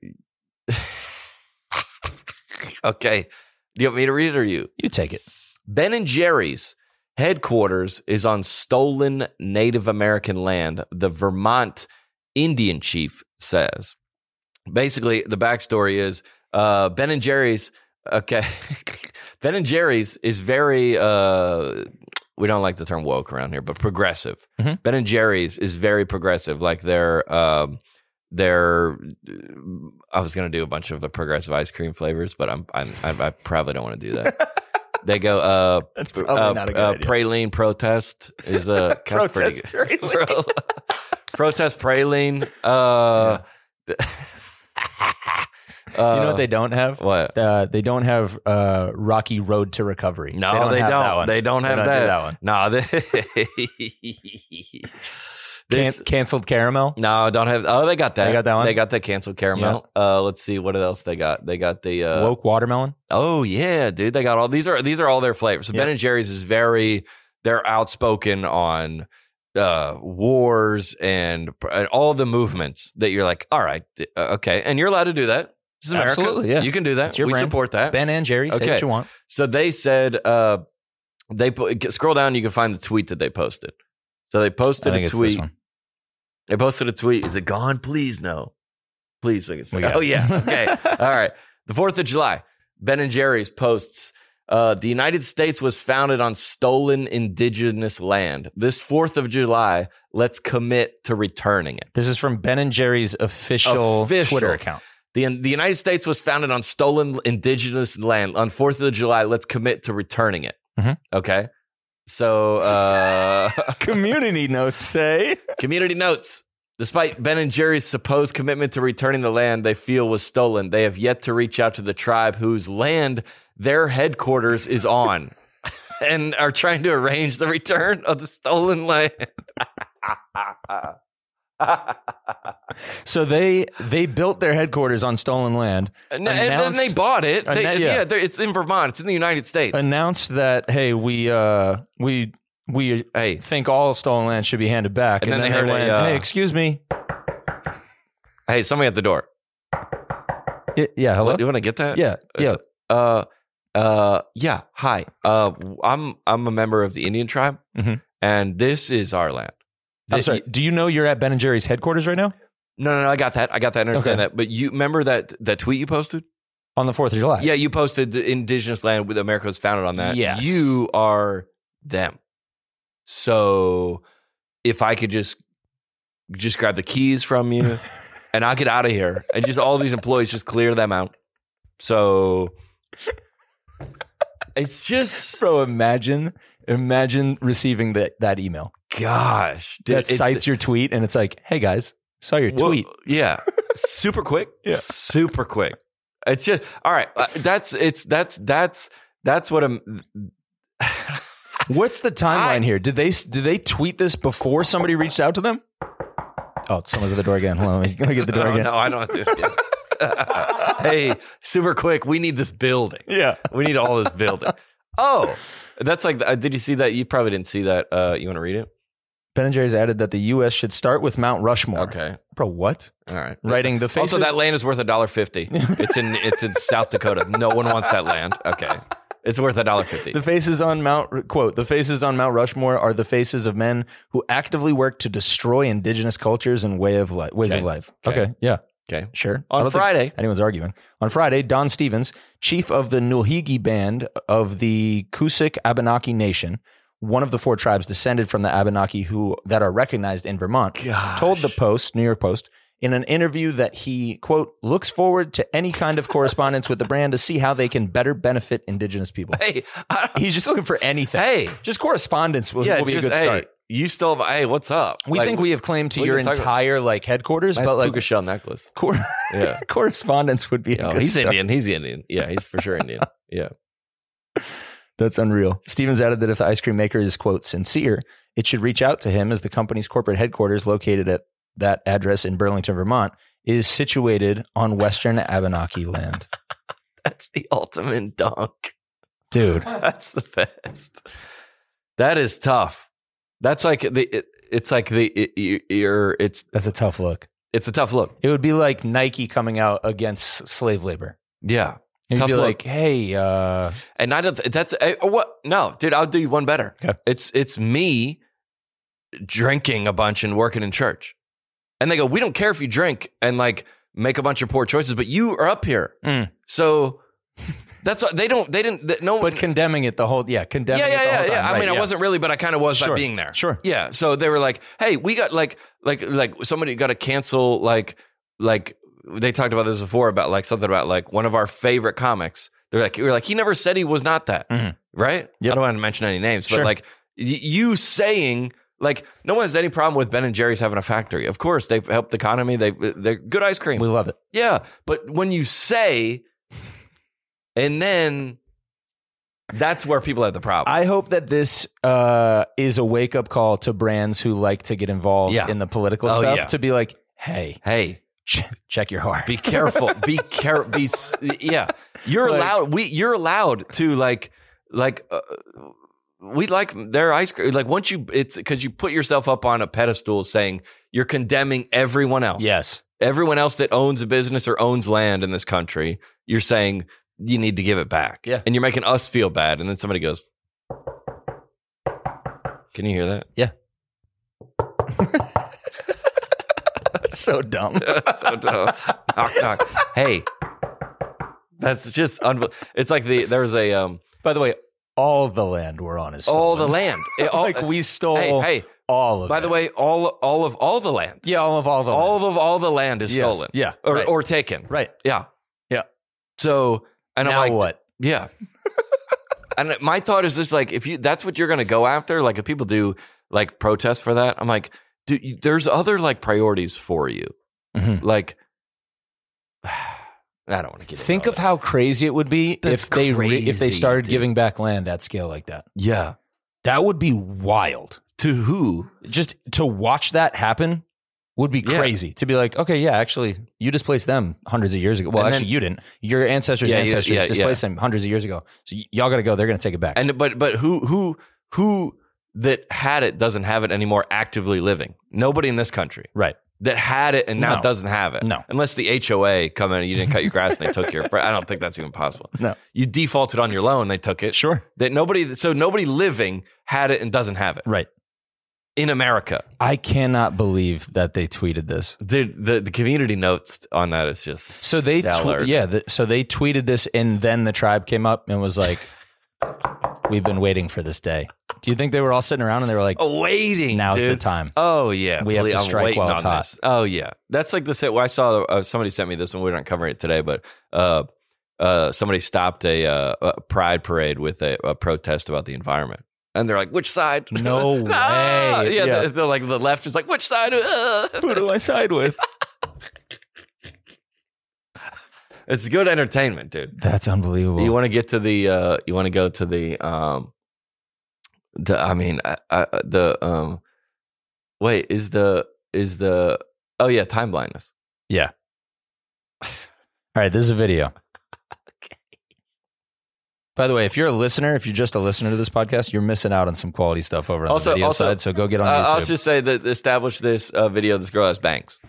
Okay. Do you want me to read it or you? You take it. Ben and Jerry's headquarters is on stolen Native American land, the Vermont Indian chief says. Basically, the backstory is Ben and Jerry's, okay. Ben and Jerry's is very, we don't like the term woke around here, but progressive. Ben and Jerry's is very progressive. Like I was going to do a bunch of the progressive ice cream flavors, but I probably don't want to do that. They go, that's probably not a good idea. Praline protest is protest praline. Protest praline. You know what they don't have? What? They don't have Rocky Road to Recovery. No, they don't. They don't have that one. No, canceled caramel? No, don't have. Oh, they got that. They got that one? They got the canceled caramel. Yeah. Let's see what else they got. They got the woke watermelon. Oh yeah, dude. They got all these are all their flavors. So Ben and Jerry's is they're outspoken on wars and all the movements that you're like, all right, okay, and you're allowed to do that. This is America. Absolutely, yeah. You can do that. It's your brand. Support that. Ben and Jerry's, say what you want. So they said, scroll down, you can find the tweet that they posted. So they posted a tweet. They posted a tweet. Is it gone? Please no. Please. Oh yeah. Okay. All right. The 4th of July. Ben and Jerry's posts. The United States was founded on stolen indigenous land. This 4th of July, let's commit to returning it. This is from Ben and Jerry's official Twitter account. The United States was founded on stolen indigenous land. On 4th of July, let's commit to returning it. Okay? So, community notes say. Community notes. Despite Ben and Jerry's supposed commitment to returning the land they feel was stolen, they have yet to reach out to the tribe whose land their headquarters is on and are trying to arrange the return of the stolen land. So they built their headquarters on stolen land, and then they bought it. It's in Vermont. It's in the United States. Announced that, hey, we think all stolen land should be handed back. And then they went, hey, excuse me. Hey, somebody at the door. Yeah, hello. You want to get that? Yeah. Yeah. Hi. I'm a member of the Indian tribe, and this is our land. I'm sorry. Do you know you're at Ben and Jerry's headquarters right now? No. I got that. I understand that. But you remember that tweet you posted on the 4th of July? Yeah, you posted the indigenous land with America was founded on that. Yes. You are them. So if I could just grab the keys from you and I'll get out of here and just all these employees just clear them out. So it's just, bro, imagine receiving that email. Gosh, that cites your tweet and it's like, hey guys, saw your tweet. Yeah. Super quick. Yeah. Super quick. It's just, all right. That's what I'm. What's the timeline here? Did they tweet this before somebody reached out to them? Oh, someone's at the door again. Hold on. I'm going to get the door again. No, I don't have to. Hey, super quick. We need this building. Yeah. We need all this building. Oh, that's like, did you see that? You probably didn't see that. You want to read it? Ben & Jerry's added that the U.S. should start with Mount Rushmore. Okay. Bro, what? All right. Writing the faces. Also, that land is worth $1.50. It's in South Dakota. No one wants that land. Okay. It's worth $1.50. The faces on Mount Rushmore are the faces of men who actively work to destroy indigenous cultures and ways of life. Okay. Yeah. Okay. Sure. On Friday. Anyone's arguing. On Friday, Don Stevens, chief of the Nulhigi Band of the Kusik Abenaki Nation, one of the 4 tribes descended from the Abenaki that are recognized in Vermont, told the New York Post, in an interview that he, quote, looks forward to any kind of correspondence with the brand to see how they can better benefit indigenous people. Hey, he's just looking for anything. Hey, just correspondence will be a good start. You still have, hey, what's up? We think we have claim to your entire headquarters, but puka shell necklace. Correspondence would be a good he's start. Indian. He's Indian. Yeah, he's for sure Indian. Yeah. That's unreal. Stevens added that if the ice cream maker is, quote, sincere, it should reach out to him, as the company's corporate headquarters, located at that address in Burlington, Vermont, is situated on Western Abenaki land. That's the ultimate dunk. Dude. That's the best. That is tough. That's like that's a tough look. It's a tough look. It would be like Nike coming out against slave labor. Yeah. It'd be like, hey, and I don't, that's what? No, dude, I'll do you one better. Okay. It's me drinking a bunch and working in church. And they go, we don't care if you drink and like make a bunch of poor choices, but you are up here. So that's what but condemning it the whole, condemning it the whole time. Yeah. I mean, I wasn't really, but I kind of was by being there. Sure. Yeah. So they were like, hey, we got like somebody got to cancel, like they talked about this before about like something about like one of our favorite comics. We're like, he never said he was not that. Mm-hmm. Right. Yep. I don't want to mention any names, but like you saying, like, no one has any problem with Ben & Jerry's having a factory. Of course, they help the economy. They're good ice cream. We love it. Yeah. But when you say, and then that's where people have the problem. I hope that this is a wake-up call to brands who like to get involved in the political stuff to be like, hey, check your heart. Be careful. Be careful. You're allowed. You're allowed to we like their ice cream. Like once it's because you put yourself up on a pedestal saying you're condemning everyone else. Yes. Everyone else that owns a business or owns land in this country, you're saying you need to give it back. Yeah. And you're making us feel bad. And then somebody goes, can you hear that? Yeah. So dumb. So dumb. Knock, knock. Hey, that's just unbelievable. It's like there was a, by the way, all the land we're on is stolen. All the land. Like we stole all of it. By the way, all of the land. Yeah, all of the land. All the land is stolen. Yeah. Or taken. Right. Yeah. Yeah. So, and now I'm like, what? Yeah. And my thought is this, like, that's what you're going to go after, like if people do like protest for that, I'm like, dude, there's other like priorities for you. Mm-hmm. Like, I don't want to get Think of how crazy it would be if they started giving back land at scale like that. Yeah. That would be wild. To who? Just to watch that happen would be crazy. To be like, okay, yeah, actually, you displaced them hundreds of years ago. Well, actually, you didn't. Your ancestors' displaced them hundreds of years ago. So y'all got to go. They're going to take it back. And but who that had it doesn't have it anymore actively living? Nobody in this country. Right. That had it and now doesn't have it. No. Unless the HOA come in and you didn't cut your grass and they took your... I don't think that's even possible. No. You defaulted on your loan, they took it. Sure. So nobody living had it and doesn't have it. Right. In America. I cannot believe that they tweeted this. Dude, the community notes on that is just so they so they tweeted this and then the tribe came up and was like, we've been waiting for this day. Do you think they were all sitting around and they were like, waiting, now's the time? Oh, yeah. We have to strike while it's hot. This. Oh, yeah. That's like the set where I saw somebody sent me this one. We're not covering it today, but somebody stopped a pride parade with a protest about the environment. And they're like, which side? No way. Yeah. They're like, the left is like, which side? Who do I side with? It's good entertainment, dude. That's unbelievable. You want to get to the, you want to go to the wait, is the, oh yeah, time blindness. Yeah. All right, this is a video. By the way, if you're just a listener to this podcast, you're missing out on some quality stuff over on the video side. So go get on YouTube. I'll just say that establish this video. This girl has bangs.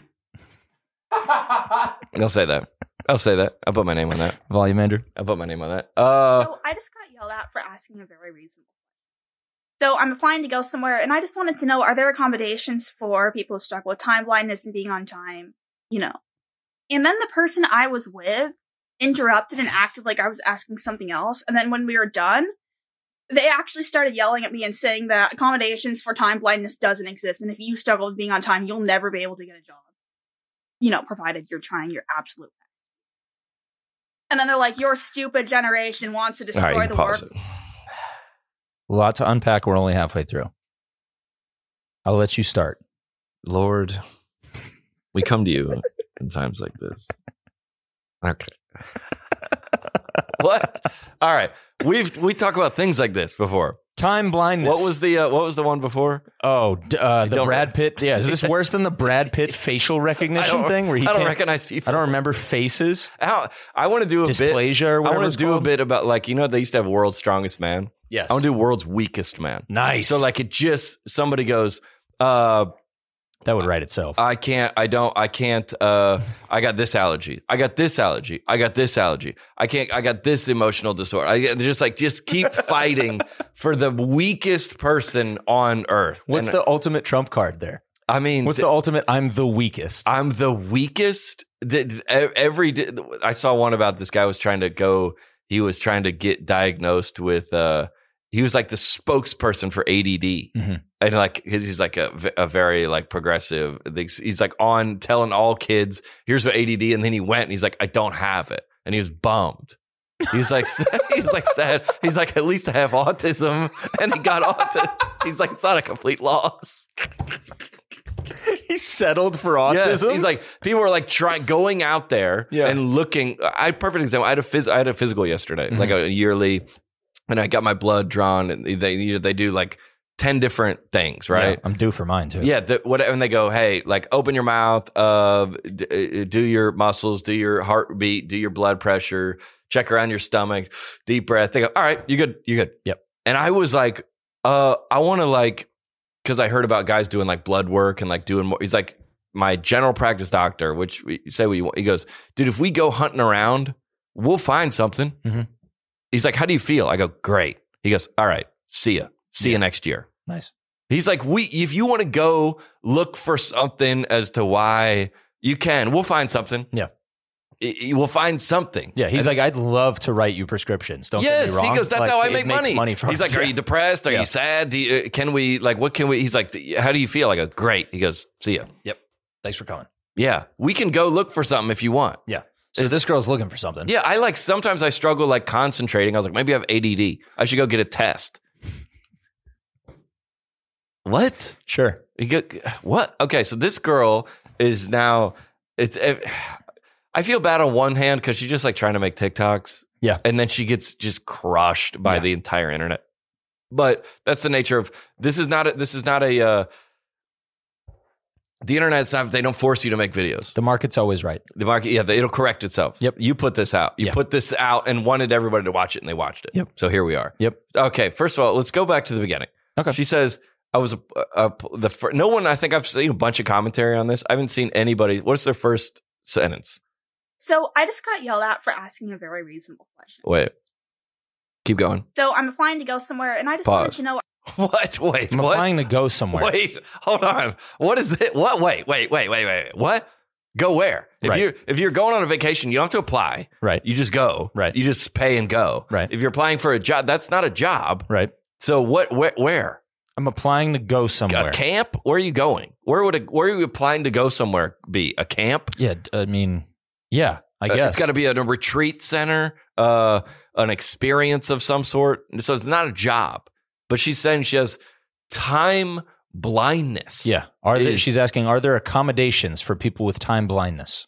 I'll say that. I'll put my name on that. Volume Andrew. I'll put my name on that. So I just got yelled at for asking a very reasonable question. So I'm applying to go somewhere, and I just wanted to know, are there accommodations for people who struggle with time blindness and being on time? You know. And then the person I was with interrupted and acted like I was asking something else. And then when we were done, they actually started yelling at me and saying that accommodations for time blindness doesn't exist. And if you struggle with being on time, you'll never be able to get a job. You know, provided you're trying your absolute best. And then they're like, your stupid generation wants to destroy the world. A lot to unpack. We're only halfway through. I'll let you start. Lord, we come to you in times like this. Okay. What? All right. We talk about things like this before. Time blindness. What was the one before? Oh, the Brad Pitt. Yeah, is this worse than the Brad Pitt facial recognition thing where I don't recognize people? I don't remember faces. I want to do a dysplasia or whatever. I want to do a bit about, like, they used to have World's Strongest Man. Yes. I want to do World's Weakest Man. Nice. So like somebody goes, that would write itself. I can't, I got this allergy. I got this allergy. I got this allergy. I got this emotional disorder. Just keep fighting for the weakest person on earth. What's the ultimate trump card there? I mean, what's the ultimate? I'm the weakest. I'm the weakest. I saw one about this guy he was trying to get diagnosed with, he was like the spokesperson for ADD. Mm-hmm. And like, he's like a very like progressive. He's like on telling all kids, here's what ADD. And then he went and he's like, I don't have it. And he was bummed. He's like, sad. He's like, at least I have autism. And he got autism. He's like, it's not a complete loss. He settled for autism. Yes, he's like, people were like going out there and looking. Perfect example. I had a physical yesterday, like a yearly, and I got my blood drawn, and they do like 10 different things, right? Yeah, I'm due for mine too. Yeah, and they go, hey, like open your mouth, do your muscles, do your heartbeat, do your blood pressure, check around your stomach, deep breath. They go, all right, you're good. Yep. And I was like, I want to like, because I heard about guys doing like blood work and like doing more. He's like, my general practice doctor, which we say what you want. He goes, dude, if we go hunting around, we'll find something. Mm-hmm. He's like, how do you feel? I go, great. He goes, all right, see ya. See you next year. Nice. He's like, if you want to go look for something as to why you can, we'll find something. Yeah. We'll find something. Yeah. He's like, I'd love to write you prescriptions. Don't get me wrong. He goes, that's like, how I make money. From he's like, are you depressed? Are you sad? Can we, like, what can we, he's like, how do you feel? I go, great. He goes, see ya. Yep. Thanks for coming. Yeah. We can go look for something if you want. Yeah. So this girl's looking for something. Yeah. Sometimes I struggle like concentrating. I was like, maybe I have ADD. I should go get a test. What? Sure. What? Okay. So this girl is now, I feel bad on one hand because she's just like trying to make TikToks. Yeah. And then she gets just crushed by the entire internet. But that's the nature of, the internet's not, they don't force you to make videos. The market's always right. The market, it'll correct itself. Yep. You put this out. You put this out and wanted everybody to watch it, and they watched it. Yep. So here we are. Yep. Okay. First of all, let's go back to the beginning. Okay. She says, no one, I think I've seen a bunch of commentary on this. I haven't seen anybody. What's their first sentence? So I just got yelled at for asking a very reasonable question. Wait. Keep going. So I'm applying to go somewhere, and I just wanted to know. What? Wait. I'm applying to go somewhere. Wait. Hold on. What is it? What? Wait. What? Go where? If you're going on a vacation, you don't have to apply. Right. You just go. Right. You just pay and go. Right. If you're applying for a job, that's not a job. Right. So what? Where? I'm applying to go somewhere. A camp? Where are you going? Where are you applying to go somewhere be? A camp? Yeah. I mean, yeah. I guess it's got to be a retreat center, an experience of some sort. So it's not a job. But she's saying she has time blindness. Yeah. She's asking, are there accommodations for people with time blindness?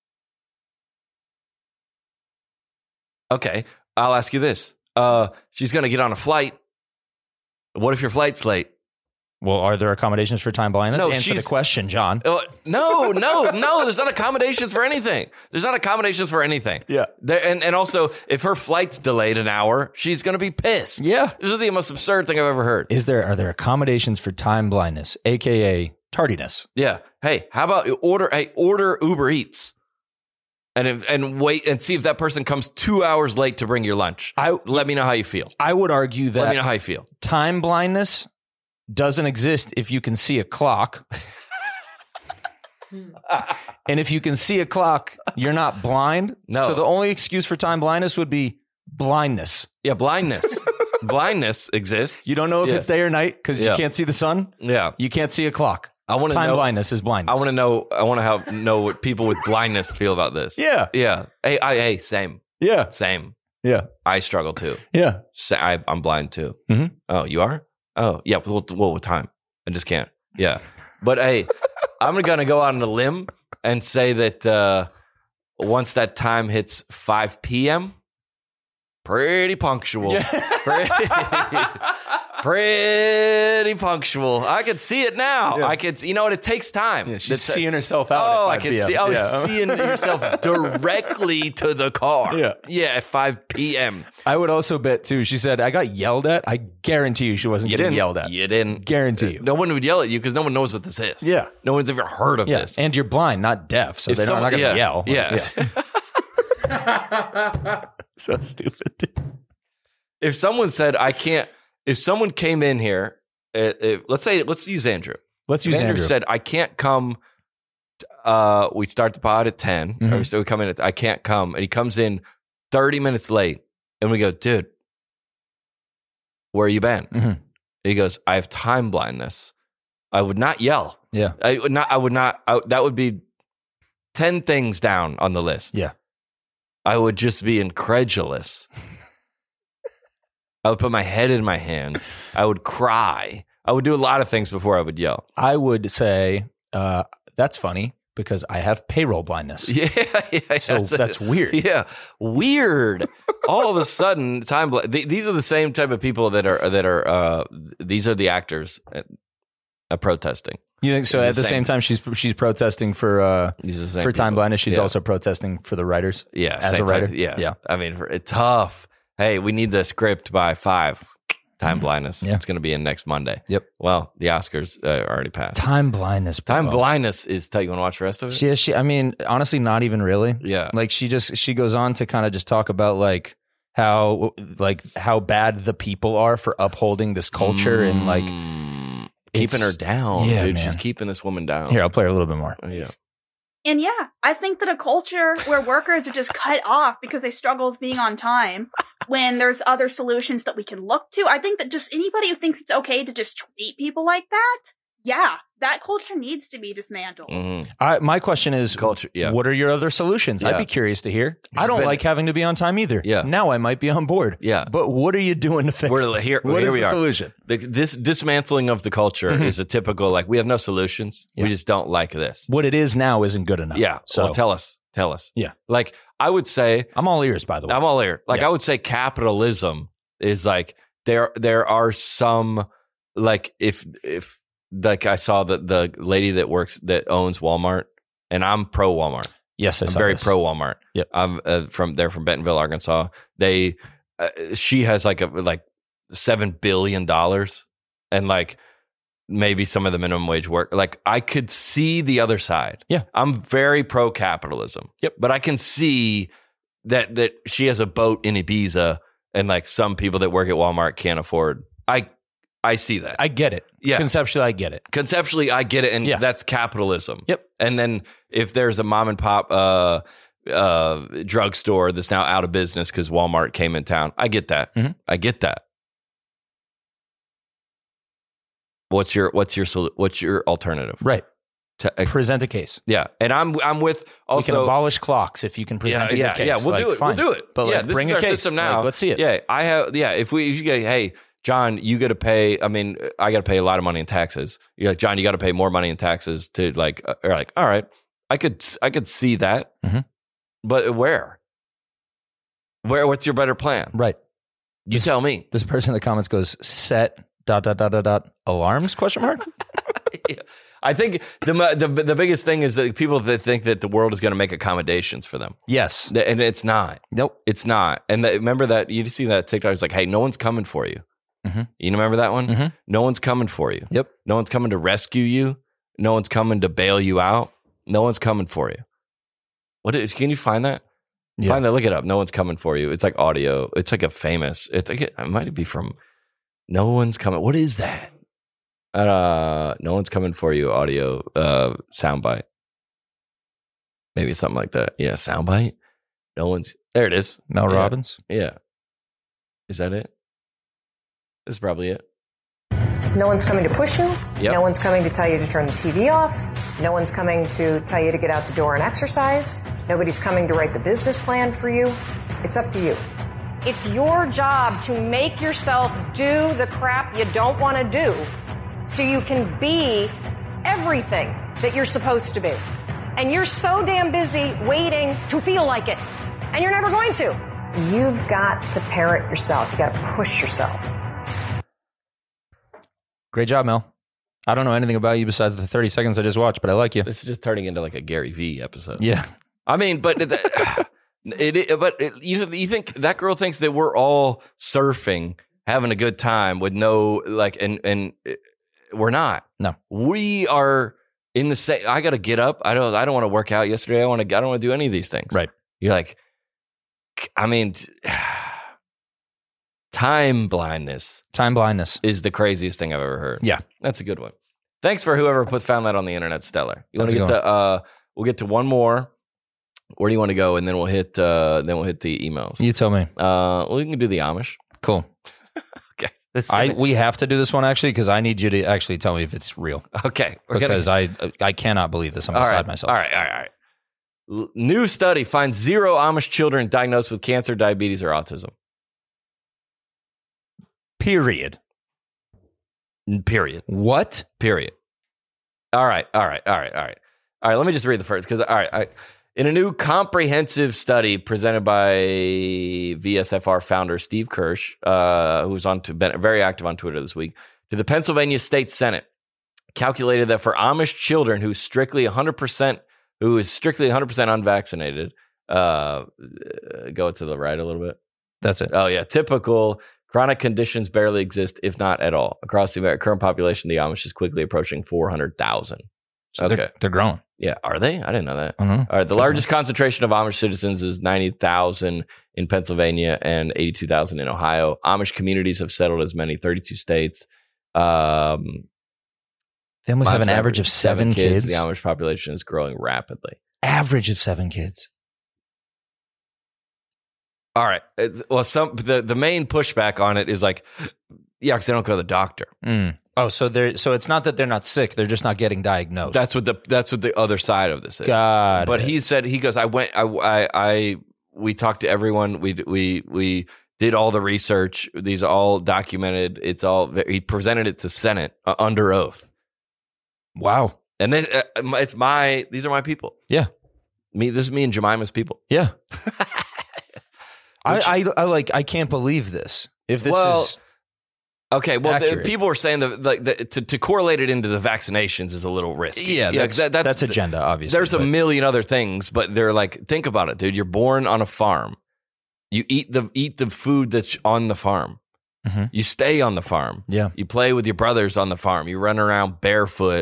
Okay. I'll ask you this. She's going to get on a flight. What if your flight's late? Well, are there accommodations for time blindness? No, answer the question, John. No. There's not accommodations for anything. Yeah. And also, if her flight's delayed an hour, she's going to be pissed. Yeah. This is the most absurd thing I've ever heard. Are there accommodations for time blindness, aka tardiness? Yeah. Hey, how about order Uber Eats and wait and see if that person comes 2 hours late to bring your lunch. Let me know how you feel. I would argue that let me know how you feel. Time blindness doesn't exist if you can see a clock. And if you can see a clock, you're not blind. No. So the only excuse for time blindness would be blindness. Yeah, blindness. Blindness exists. You don't know if it's day or night because you can't see the sun. Yeah. You can't see a clock. Time blindness is blindness. I want to know what people with blindness feel about this. Yeah. Yeah. Hey, same. Yeah. Same. Yeah. I struggle too. Yeah. I'm blind too. Mm-hmm. Oh, you are? Oh, yeah. Well, with time. I just can't. Yeah. But hey, I'm going to go out on a limb and say that once that time hits 5 p.m., pretty punctual. Yeah. Pretty punctual. I could see it now. Yeah. I could. You know what? It takes time. Yeah, she's seeing herself out. Oh, at 5 I can see. Seeing yourself directly to the car. Yeah. At 5 p.m. I would also bet too. She said, "I got yelled at." I guarantee you, she wasn't getting yelled at. You didn't. Guarantee you. No one would yell at you because no one knows what this is. Yeah. No one's ever heard of this. And you're blind, not deaf, so they're not going to yell. Yeah. So stupid. Dude. If someone said, "I can't," if someone came in here, let's use Andrew. Andrew said, "I can't come." We start the pod at 10. Mm-hmm. Or we come in at, I can't come, and he comes in 30 minutes late, and we go, "Dude, where you been?" Mm-hmm. And he goes, "I have time blindness." I would not yell. Yeah, I would not. That would be 10 things down on the list. Yeah, I would just be incredulous. I would put my head in my hands. I would cry. I would do a lot of things before I would yell. I would say, that's funny because I have payroll blindness. Yeah. So that's weird. Yeah. Weird. All of a sudden, these are the same type of people that are these are the actors protesting. You think so? At the same time, she's protesting for time blindness. She's also protesting for the writers. Yeah. As a writer. Yeah. I mean, it's tough. Hey, we need the script by 5. Time blindness. Yeah. It's going to be in next Monday. Yep. Well, the Oscars already passed. Time blindness. Time blindness is tight. You want to watch the rest of it? Yeah. I mean, honestly, not even really. Yeah. Like she goes on to kind of just talk about how bad the people are for upholding this culture and keeping her down. Yeah, dude. Man. She's keeping this woman down. Here, I'll play her a little bit more. Yeah. And yeah, I think that a culture where workers are just cut off because they struggle with being on time when there's other solutions that we can look to. I think that just anybody who thinks it's okay to just treat people like that, yeah, that culture needs to be dismantled. Mm-hmm. My question is, culture, what are your other solutions? I'd be curious to hear. I don't like having to be on time either. Yeah. Now I might be on board. Yeah. But what are you doing to fix it? What is the solution? This dismantling of the culture is a typical, we have no solutions. Yeah. We just don't like this. What it is now isn't good enough. Yeah. So well, tell us. Yeah. I would say. I'm all ears, by the way. I'm all ears. I would say capitalism is there are some, if I saw the lady that owns Walmart, and I'm pro Walmart. Yes, I'm very pro Walmart. Yep. I'm they're from Bentonville, Arkansas. She has $7 billion and maybe some of the minimum wage work. I could see the other side. Yeah. I'm very pro capitalism. Yep. But I can see that she has a boat in Ibiza and some people that work at Walmart can't afford. I see that. I get it. Yeah. Conceptually, I get it. And that's capitalism. Yep. And then if there's a mom and pop drugstore that's now out of business because Walmart came in town, I get that. Mm-hmm. I get that. What's your alternative? Right. Present a case. Yeah. And I'm with also. We can abolish clocks if you can present a good case. Yeah, we'll do it. Fine. We'll do it. But this bring is a our case. system now. Let's see it. Yeah. If you go, hey, John, you got to pay. I mean, I got to pay a lot of money in taxes. You're like, John, you got to pay more money in taxes to all right, I could see that. Mm-hmm. But what's your better plan? Right. You tell me. This person in the comments goes, set Alarms? Question mark. Yeah. I think the biggest thing is that people that think that the world is going to make accommodations for them. Yes, and it's not. Nope, it's not. And remember that you see that TikTok is like, hey, no one's coming for you. Mm-hmm. You remember that one? Mm-hmm. No one's coming for you. Yep. No one's coming to rescue you. No one's coming to bail you out. No one's coming for you. Can you find that? Yeah. Find that. Look it up. No one's coming for you. It's like audio. It's like a famous. It might be from. No one's coming. What is that? No one's coming for you. Audio soundbite. Maybe something like that. Yeah, soundbite. No one's. There it is. Mel Robbins. Yeah. Is that it? This is probably it. No one's coming to push you. Yep. No one's coming to tell you to turn the TV off. No one's coming to tell you to get out the door and exercise. Nobody's coming to write the business plan for you. It's up to you. It's your job to make yourself do the crap you don't want to do so you can be everything that you're supposed to be. And you're so damn busy waiting to feel like it. And you're never going to. You've got to parent yourself. You got to push yourself. Great job, Mel. I don't know anything about you besides the 30 seconds I just watched, but I like you. This is just turning into like a Gary Vee episode. Yeah. I mean, but you think that girl thinks that we're all surfing, having a good time with no and we're not. No. We are in the same. I got to get up. I don't want to work out yesterday. I don't want to do any of these things. Right. You're like, I mean, time blindness. Time blindness is the craziest thing I've ever heard. Yeah. That's a good one. Thanks for whoever found that on the internet. Stellar. You want to get to? We'll get to one more. Where do you want to go? And then we'll hit the emails. You tell me. We can do the Amish. Cool. Okay. We have to do this one actually because I need you to actually tell me if it's real. Okay. Because I cannot believe this. I'm beside myself. All right. New study finds 0 Amish children diagnosed with cancer, diabetes, or autism. Period. What? Period. All right. Let me just read the first because in a new comprehensive study presented by VSFR founder Steve Kirsch, who's been very active on Twitter this week, to the Pennsylvania State Senate, calculated that for Amish children who is strictly 100% unvaccinated, go to the right a little bit. That's it. Oh yeah, typical chronic conditions barely exist, if not at all. Across the current population, the Amish is quickly approaching 400,000. So okay. They're growing. Yeah, are they? I didn't know that. Mm-hmm. All right, the largest concentration of Amish citizens is 90,000 in Pennsylvania and 82,000 in Ohio. Amish communities have settled as many 32 states. Families have an average of 7 kids. The Amish population is growing rapidly. Average of 7 kids. All right. Well, the main pushback on it is like, yeah, because they don't go to the doctor. Oh, so it's not that they're not sick; they're just not getting diagnosed. That's what the other side of this is. But he said, he goes, we talked to everyone. We did all the research. These are all documented. He presented it to Senate under oath. Wow. And these are my people. Yeah. This is me and Jemima's people. Yeah. I can't believe this. If this is okay, well, accurate. People were saying that to correlate it into the vaccinations is a little risky. Yeah, that's agenda, obviously. There's a million other things, but they're like, think about it, dude. You're born on a farm. You eat the food that's on the farm. Mm-hmm. You stay on the farm. Yeah. You play with your brothers on the farm. You run around barefoot.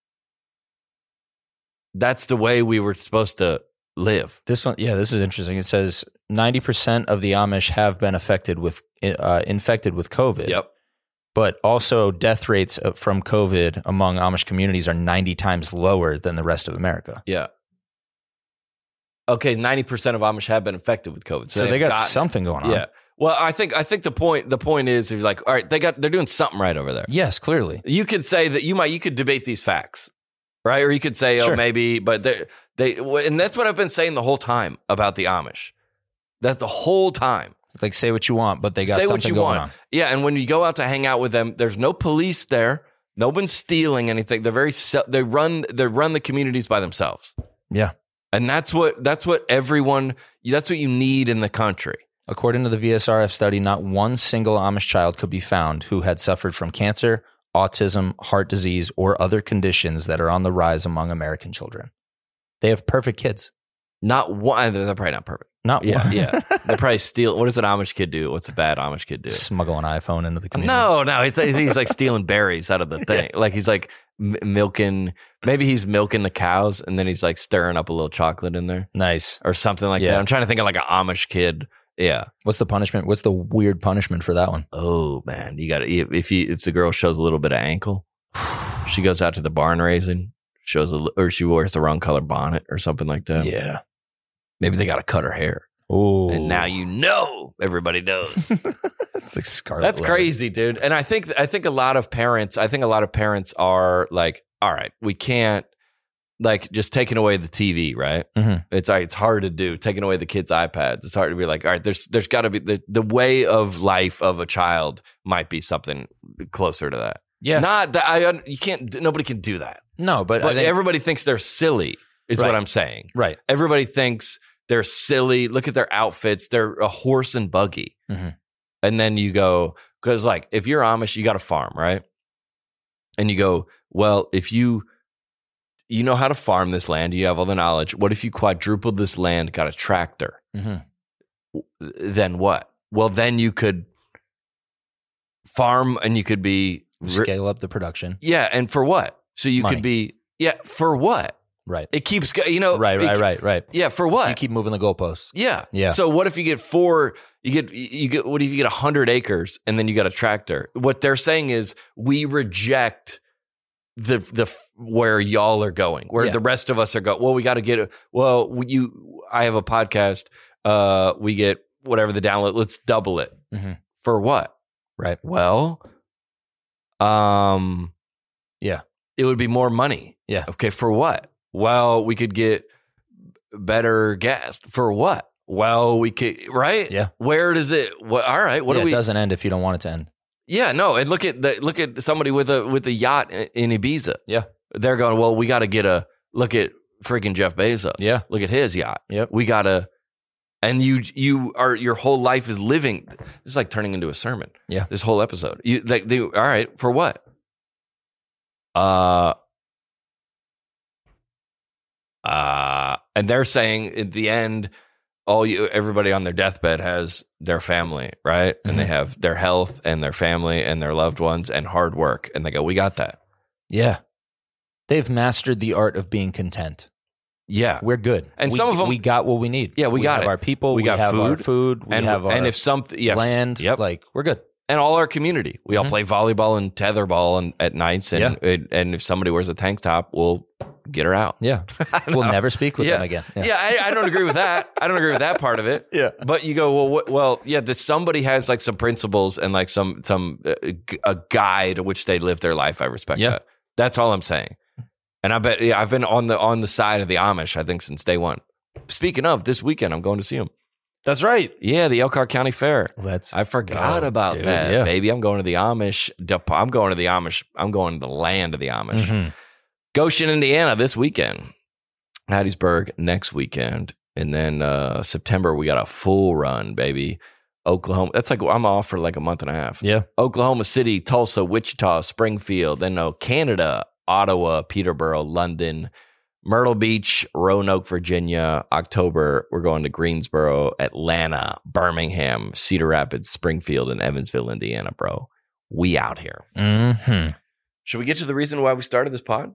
That's the way we were supposed to live. This is interesting. It says 90% of the Amish have been infected with COVID. Yep. But also death rates from COVID among Amish communities are 90 times lower than the rest of America. Yeah. Okay, 90% of Amish have been infected with COVID. So they got something going on. Yeah. Well, I think the point is like, all right, they're doing something right over there. Yes, clearly. You could say that you could debate these facts. Right? Or you could say, sure. Oh, maybe, but they and that's what I've been saying the whole time about the Amish. That's the whole time. Like, say what you want, but they got something going on. Yeah, and when you go out to hang out with them, there's no police there. No one's stealing anything. They run the communities by themselves. Yeah. And that's what you need in the country. According to the VSRF study, not one single Amish child could be found who had suffered from cancer, autism, heart disease, or other conditions that are on the rise among American children. They have perfect kids. Not one. They're probably not perfect. Not one. Yeah. They probably steal. What does an Amish kid do? What's a bad Amish kid do? Smuggle an iPhone into the community. No. He's like stealing berries out of the thing. Like he's like milking. Maybe he's milking the cows and then he's like stirring up a little chocolate in there. Nice. Or something like that. I'm trying to think of like an Amish kid. Yeah. What's the punishment? What's the weird punishment for that one? Oh man, you got to if the girl shows a little bit of ankle, she goes out to the barn raising, or she wears the wrong color bonnet or something like that. Yeah. Maybe they got to cut her hair. Oh. And now everybody knows. It's like scarlet. That's crazy, dude. And I think a lot of parents are like, all right, we can't like just taking away the TV, right? Mm-hmm. It's hard to do. Taking away the kids' iPads, it's hard to be like, all right, there's got to be the way of life of a child might be something closer to that. Yeah, not that you can't. Nobody can do that. No, but I think everybody thinks they're silly. Is what I'm saying. Right. Everybody thinks they're silly. Look at their outfits. They're a horse and buggy. Mm-hmm. And then you go, because like if you're Amish, you got a farm, right? And you go, well, if you know how to farm this land, you have all the knowledge. What if you quadrupled this land, got a tractor? Mm-hmm. Then what? Well, then you could farm and you could be scale up the production. Yeah. And for what? So you Money. could be, for what? Right. It keeps, Right. Yeah. For what? You keep moving the goalposts. Yeah. Yeah. So what if you get what if you get 100 acres and then you got a tractor? What they're saying is we reject the where y'all are going, where the rest of us are going. Well, we got to get it. Well, I have a podcast. We get whatever the download. Let's double it. Mm-hmm. For what? Right. Well, yeah. It would be more money. Yeah. Okay. For what? Well, we could get better gas. For what? Well, we could, right? Yeah. Where does it? All right. What do we? It doesn't end if you don't want it to end. Yeah. No. And look at somebody with a yacht in Ibiza. Yeah. They're going, well, we got to look at freaking Jeff Bezos. Yeah. Look at his yacht. Yep. We got to, and your whole life is living. This is like turning into a sermon. Yeah. This whole episode. All right. For what? And they're saying at the end, everybody on their deathbed has their family, right? Mm-hmm. And they have their health and their family and their loved ones and hard work. And they go, we got that. Yeah. They've mastered the art of being content. Yeah. We're good. And some of them, we got what we need. Yeah, we got have our people. We got have food. our food. We have our and if something, land. Yep. Like, we're good. And all our community. We all play volleyball and tetherball at nights. And if somebody wears a tank top, we'll get her out. Yeah. We'll never speak with them again. Yeah, I don't agree with that. I don't agree with that part of it. Yeah. But you go, somebody has like some principles and like some a guide which they live their life. I respect that. That's all I'm saying. And I bet I've been on the side of the Amish, I think, since day one. Speaking of, this weekend, I'm going to see them. That's right. Yeah, the Elkhart County Fair. I forgot about that, baby. I'm going to the Amish. I'm going to the Amish. I'm going to the land of the Amish. Mm-hmm. Goshen, Indiana this weekend. Hattiesburg next weekend. And then September, we got a full run, baby. Oklahoma. That's like, I'm off for like a month and a half. Yeah. Oklahoma City, Tulsa, Wichita, Springfield. Then Canada, Ottawa, Peterborough, London, Myrtle Beach, Roanoke, Virginia. October, we're going to Greensboro, Atlanta, Birmingham, Cedar Rapids, Springfield, and Evansville, Indiana, bro. We out here. Mm-hmm. Should we get to the reason why we started this pod?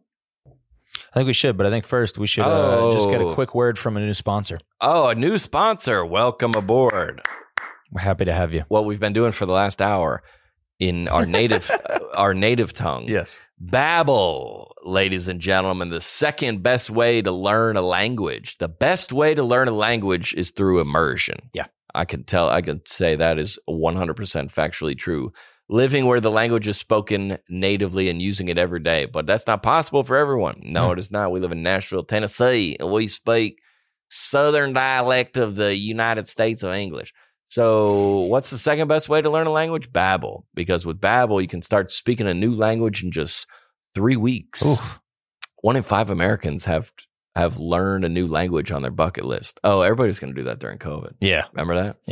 I think we should, but I think first we should just get a quick word from a new sponsor. Oh, a new sponsor. Welcome aboard. We're happy to have you. What we've been doing for the last hour in our native our native tongue. Yes. Babbel, ladies and gentlemen, the second best way to learn a language. The best way to learn a language is through immersion. Yeah. I can say that is 100% factually true. Living where the language is spoken natively and using it every day. But that's not possible for everyone. No, it is not. We live in Nashville, Tennessee, and we speak Southern dialect of the United States of English. So what's the second best way to learn a language? Babbel. Because with Babbel, you can start speaking a new language in just 3 weeks. Oof. 1 in 5 Americans have learned a new language on their bucket list. Oh, everybody's going to do that during COVID. Yeah. Remember that? Yeah.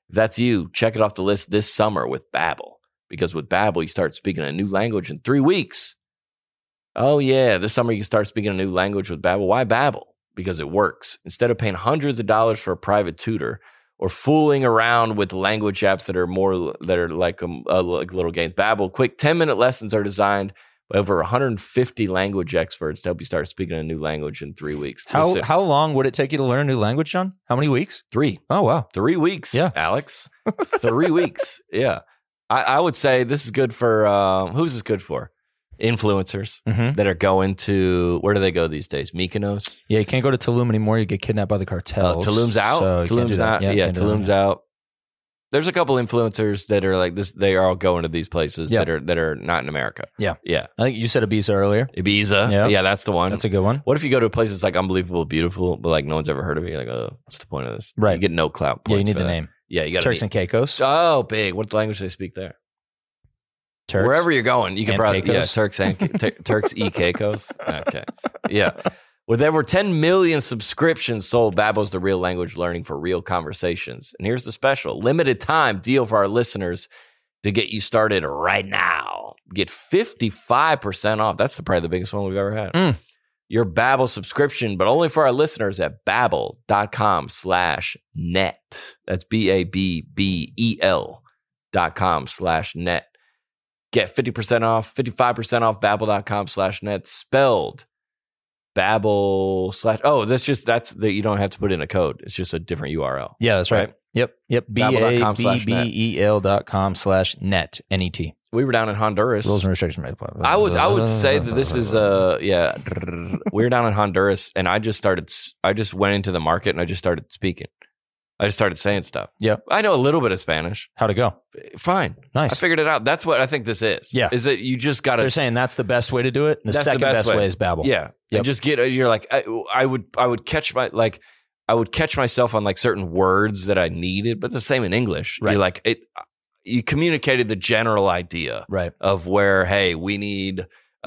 If that's you, check it off the list this summer with Babbel. Because with Babbel, you start speaking a new language in 3 weeks. Oh, yeah, this summer you can start speaking a new language with Babbel. Why Babbel? Because it works. Instead of paying hundreds of dollars for a private tutor or fooling around with language apps that are like little games, Babbel quick 10-minute lessons are designed by over 150 language experts to help you start speaking a new language in 3 weeks. How long would it take you to learn a new language, John? How many weeks? 3. Oh, wow. 3 weeks, yeah. Alex. 3 weeks. Yeah. I would say this is good for, who's this good for? Influencers that are going to, where do they go these days? Mykonos? Yeah, you can't go to Tulum anymore. You get kidnapped by the cartels. Tulum's out? So Tulum's out. Yeah, Tulum's out. There's a couple influencers that are like this. They are all going to these places that are not in America. Yeah. Yeah. I think you said Ibiza earlier. Ibiza. Yeah, that's the one. That's a good one. What if you go to a place that's like unbelievable, beautiful, but like no one's ever heard of it? You're like, oh, what's the point of this? Right. You get no clout. Yeah, you need the name. Yeah, you got Turks and Caicos. Oh, big. What's the language they speak there? Turks. Wherever you're going, you can probably Caicos. Turks e Caicos. Okay. Yeah. With over 10 million subscriptions sold, Babbel's the real language learning for real conversations. And here's the special limited time deal for our listeners to get you started right now. Get 55% off. That's probably the biggest one we've ever had. Your Babbel subscription, but only for our listeners at babbel.com/net. That's BABBEL.com/net. Get 50% off, 55% off Babbel.com/net, spelled Babbel / that's you don't have to put in a code. It's just a different URL. Yeah, that's right. Yep. Babbel.com/net. NET. We were down in Honduras. Rules and restrictions. I would say that this is we were down in Honduras, and I just went into the market and I just started speaking. I just started saying stuff. Yeah. I know a little bit of Spanish. How'd it go? Fine. Nice. I figured it out. That's what I think this is. Yeah. Is that you just got to. They're saying that's the best way to do it. The second best way is Babbel. Yeah. Yep. And just you're like, I would catch myself on like certain words that I needed, but the same in English. Right. You're like, you communicated the general idea of where, hey, we need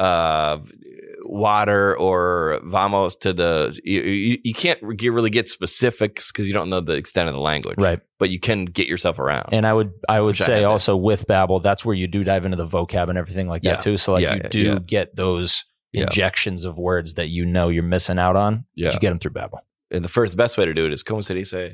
water or vamos to the you can't really get specifics because you don't know the extent of the language, right? But you can get yourself around. And I would say also with Babbel, that's where you do dive into the vocab and everything like that too. So like you do get those injections of words that you know you're missing out on. You get them through Babbel. And the best way to do it is como se dice.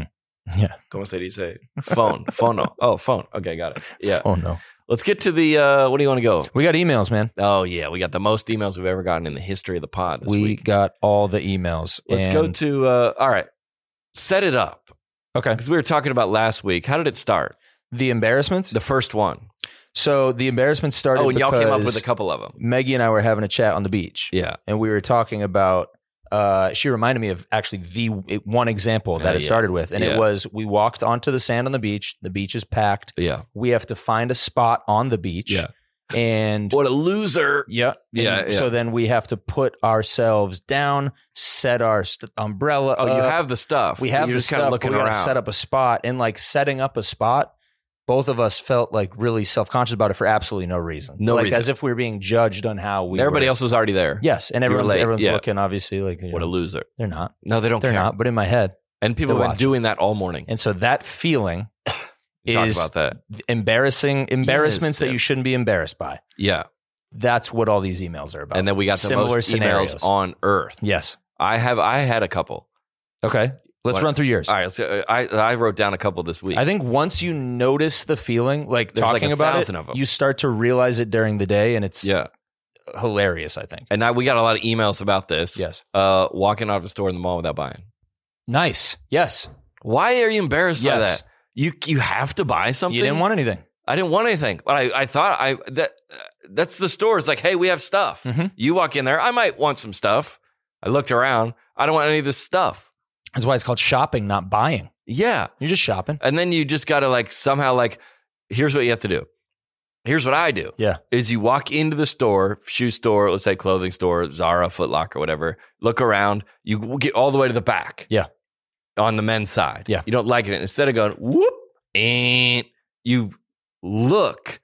Yeah. Como se dice? Phone. Phono. Oh, phone. Okay, got it. Yeah. Oh no. Let's get to the, what do you want to go? We got emails, man. Oh, yeah. We got the most emails we've ever gotten in the history of the pod this week. We got all the emails. Let's go to, all right, set it up. Okay. Because we were talking about last week. How did it start? The embarrassments? The first one. So the embarrassments started and y'all came up with a couple of them. Maggie and I were having a chat on the beach. Yeah. And we were talking about, she reminded me of actually one example that it started with. And it was, we walked onto the sand on the beach. The beach is packed. Yeah. We have to find a spot on the beach. Yeah. And what a loser. Yeah. Yeah. So then we have to put ourselves down, set our umbrella up. You have the stuff. We have You're the just stuff. kind of looking we around. Gotta set up a spot. And like setting up a spot, both of us felt like really self-conscious about it for absolutely no reason. No reason. As if we were being judged on how we Everybody else was already there. Yes. And everyone's looking, obviously, like, what a loser. They're not. No, they don't care. They're not. But in my head. And people have been doing that all morning. And so that feeling is about that. embarrassments that you shouldn't be embarrassed by. Yeah. That's what all these emails are about. And then we got the similar most scenarios emails on Earth. Yes. I had a couple. Okay. Let's run through yours. All right. So I wrote down a couple this week. I think once you notice the feeling, like there's talking like about 1,000 it, of them. you start to realize it during the day, and it's hilarious, I think. And now we got a lot of emails about this. Yes. Walking out of the store in the mall without buying. Nice. Yes. Why are you embarrassed by that? You have to buy something? You didn't want anything. I didn't want anything. But I thought that's the store. It's like, hey, we have stuff. Mm-hmm. You walk in there. I might want some stuff. I looked around. I don't want any of this stuff. That's why it's called shopping, not buying. Yeah. You're just shopping. And then you just got to like somehow like, here's what you have to do. Here's what I do. Yeah. Is you walk into the store, shoe store, let's say clothing store, Zara, Foot Locker, whatever. Look around. You get all the way to the back. Yeah. On the men's side. Yeah. You don't like it. Instead of going, whoop, and you look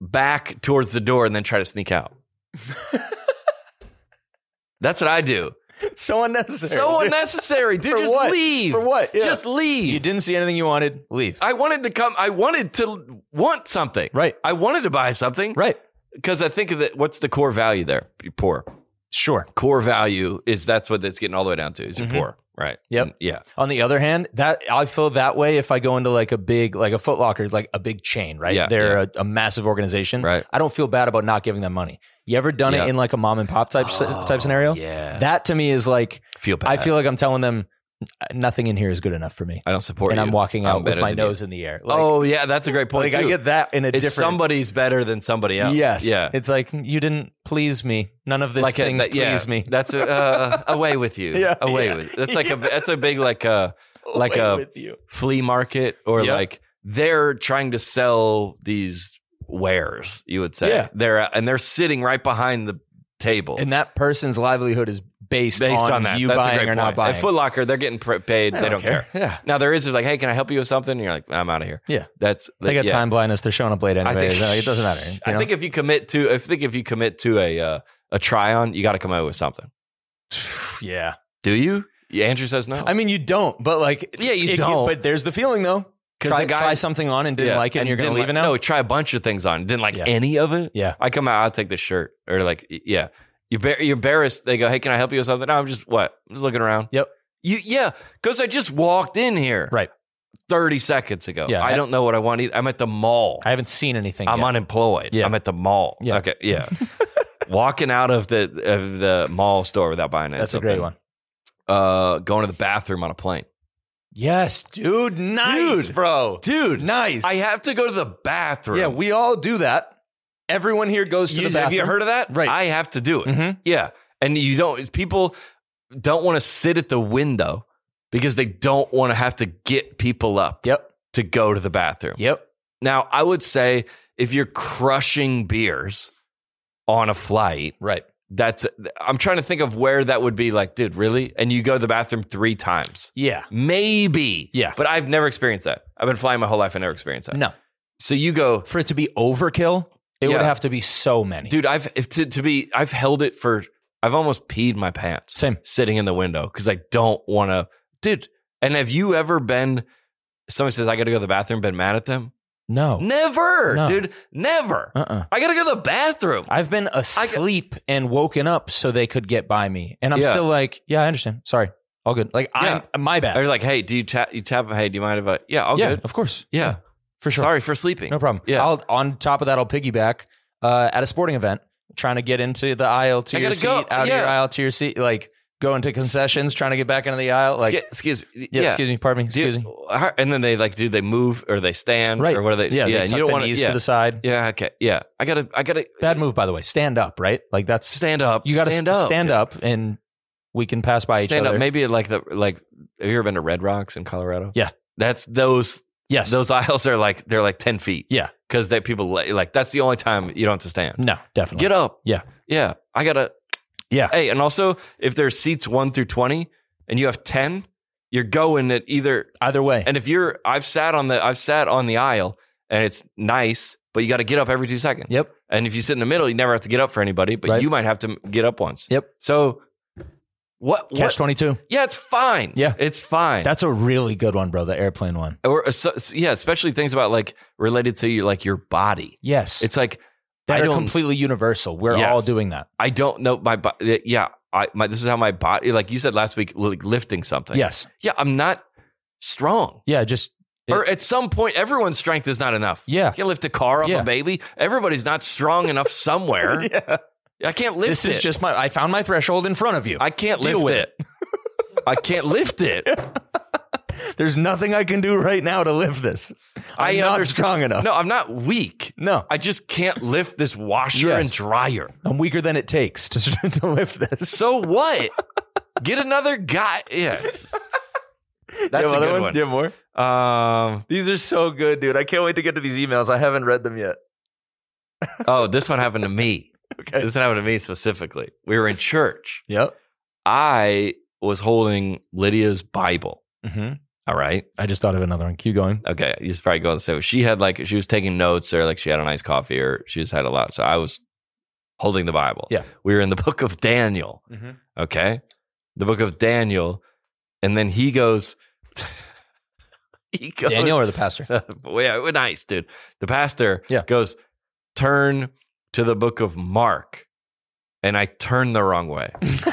back towards the door and then try to sneak out. That's what I do. So unnecessary. So unnecessary, dude. Just leave. For what? Yeah. Just leave. You didn't see anything you wanted. Leave. I wanted to come. I wanted to want something. Right. I wanted to buy something. Right. Because I think of that. What's the core value there? You're poor. Sure. Core value is that's what it's getting all the way down to. Is you're poor. Right. Yep. And, yeah. On the other hand, that I feel that way if I go into like a big, like a Foot Locker, like a big chain, right? Yeah, They're a massive organization. Right. I don't feel bad about not giving them money. You ever done it in like a mom and pop type scenario? Yeah. That to me is like, Feel bad. I feel like I'm telling them nothing in here is good enough for me. I don't support and you. I'm walking out with my than nose you. in the air. Like, Oh yeah, that's a great point. like too. I get that in a It's different. somebody's better than somebody else. Yes. Yeah. It's like you didn't please me. None of this things please me. That's away with you. Yeah, away yeah. with. That's like that's a big like a with you. flea market or Yep. like they're trying to sell these wares. You would say. Yeah. They're sitting right behind the table. And that person's livelihood is based on that. you That's a buying great or not point. buying. At Foot Locker, they're getting paid. They don't care. Yeah. Now there is like, hey, can I help you with something? And you're like, I'm out of here. Yeah. That's They got yeah. time blindness. They're showing up late anyway. It doesn't matter. You I know? think if you commit to a try on, you got to come out with something. yeah. Do you? Yeah, Andrew says no. I mean, you don't, but like, Yeah, you don't. But there's the feeling though. Try something on and didn't like it, and you're going to leave it now? No, try a bunch of things on. Didn't like any of it. Yeah. I come out, I'll take the shirt. Or like, yeah. You're embarrassed. They go, hey, can I help you with something? No, I'm just looking around. Yep. Yeah, because I just walked in here. Right. 30 seconds ago. Yeah, I don't know what I want either. I'm at the mall. I haven't seen anything I'm yet. unemployed. Yeah. I'm at the mall. Yeah. Okay. Yeah. Walking out of the mall store without buying it. That's a great one. Going to the bathroom on a plane. Yes, dude. Nice, bro. Dude, Nice. I have to go to the bathroom. Yeah, we all do that. Everyone here goes to the bathroom. Have you heard of that? Right. I have to do it. Mhm. Yeah. And people don't want to sit at the window because they don't want to have to get people up Yep. to go to the bathroom. Yep. Now, I would say if you're crushing beers on a flight, Right. I'm trying to think of where that would be like, dude, really? And you go to the bathroom 3 times. Yeah. Maybe. Yeah. But I've never experienced that. I've been flying my whole life. I never experienced that. No. So you go, For it to be overkill, it would Yeah. have to be so many. dude, I've held it for, I've almost peed my pants. Same. Sitting in the window because I don't want to, dude. And have you ever been, somebody says, I got to go to the bathroom, been mad at them? No. Never, No. dude. Never. I got to go to the bathroom. I've been asleep and woken up so they could get by me. And I'm Yeah. still like, yeah, I understand. Sorry. All good. Like, Yeah. my bad. They're like, hey, do you tap? Hey, do you mind if I? Yeah, all yeah, good. of course. Yeah. For sure. Sorry for sleeping. No problem. Yeah. On top of that, I'll piggyback at a sporting event, trying to get into the aisle to I your gotta seat, go. out of Yeah. your aisle to your seat, like go into concessions, trying to get back into the aisle. Like, Excuse me. yeah, excuse me, pardon me, excuse me. And then they like, do they move or they stand Right. or what are they? Yeah, they and tuck you don't the want knees yeah. to the side. Yeah. Okay. Yeah. I gotta. Bad move, by the way. Stand up, right? Like that's Stand up. You got to dude. stand up, and we can pass by Stand each other. up. Maybe like have you ever been to Red Rocks in Colorado? Yeah. That's those. Yes. Those aisles are like they're like 10 feet. Yeah. Because people like that's the only time you don't have to stand. No, definitely. Get up. Yeah. Yeah. I gotta. Yeah. Hey, and also if there's seats 1 through 20 and you have 10, you're going at either way. And if I've sat on the aisle and it's nice, but you got to get up every 2 seconds. Yep. And if you sit in the middle, you never have to get up for anybody, but Right. you might have to get up once. Yep. So what? Catch 22. Yeah, it's fine. Yeah. It's fine. That's a really good one, bro. The airplane one. Or yeah, especially things about like related to your body. Yes. It's like that are completely universal. We're Yes. all doing that. I don't know my body. Yeah, this is how my body. Like you said last week, like lifting something. Yes. Yeah, I'm not strong. Yeah, just Or at some point, everyone's strength is not enough. Yeah. You can't lift a car off Yeah. a baby. Everybody's not strong enough somewhere. yeah. I can't lift This it. is just I found my threshold in front of you. I can't Deal lift with it. I can't lift it. There's nothing I can do right now to lift this. I'm not strong enough. No, I'm not weak. No. I just can't lift this washer Yes. and dryer. I'm weaker than it takes to lift this. So what? Get another guy. Yes. That's a good one. Do you have more? These are so good, dude. I can't wait to get to these emails. I haven't read them yet. Oh, this one happened to me. Okay. This one happened to me specifically. We were in church. Yep. I was holding Lydia's Bible. Mm-hmm. All right. I just thought of another one. Keep going. Okay. You just probably go and say she had she was taking notes or she had a nice coffee or she just had a lot. So I was holding the Bible. Yeah. We were in the book of Daniel. Mm-hmm. Okay. the book of Daniel, and then he goes Daniel or the pastor? Yeah, nice, dude. The pastor Yeah. goes, turn to the book of Mark. And I turned the wrong way.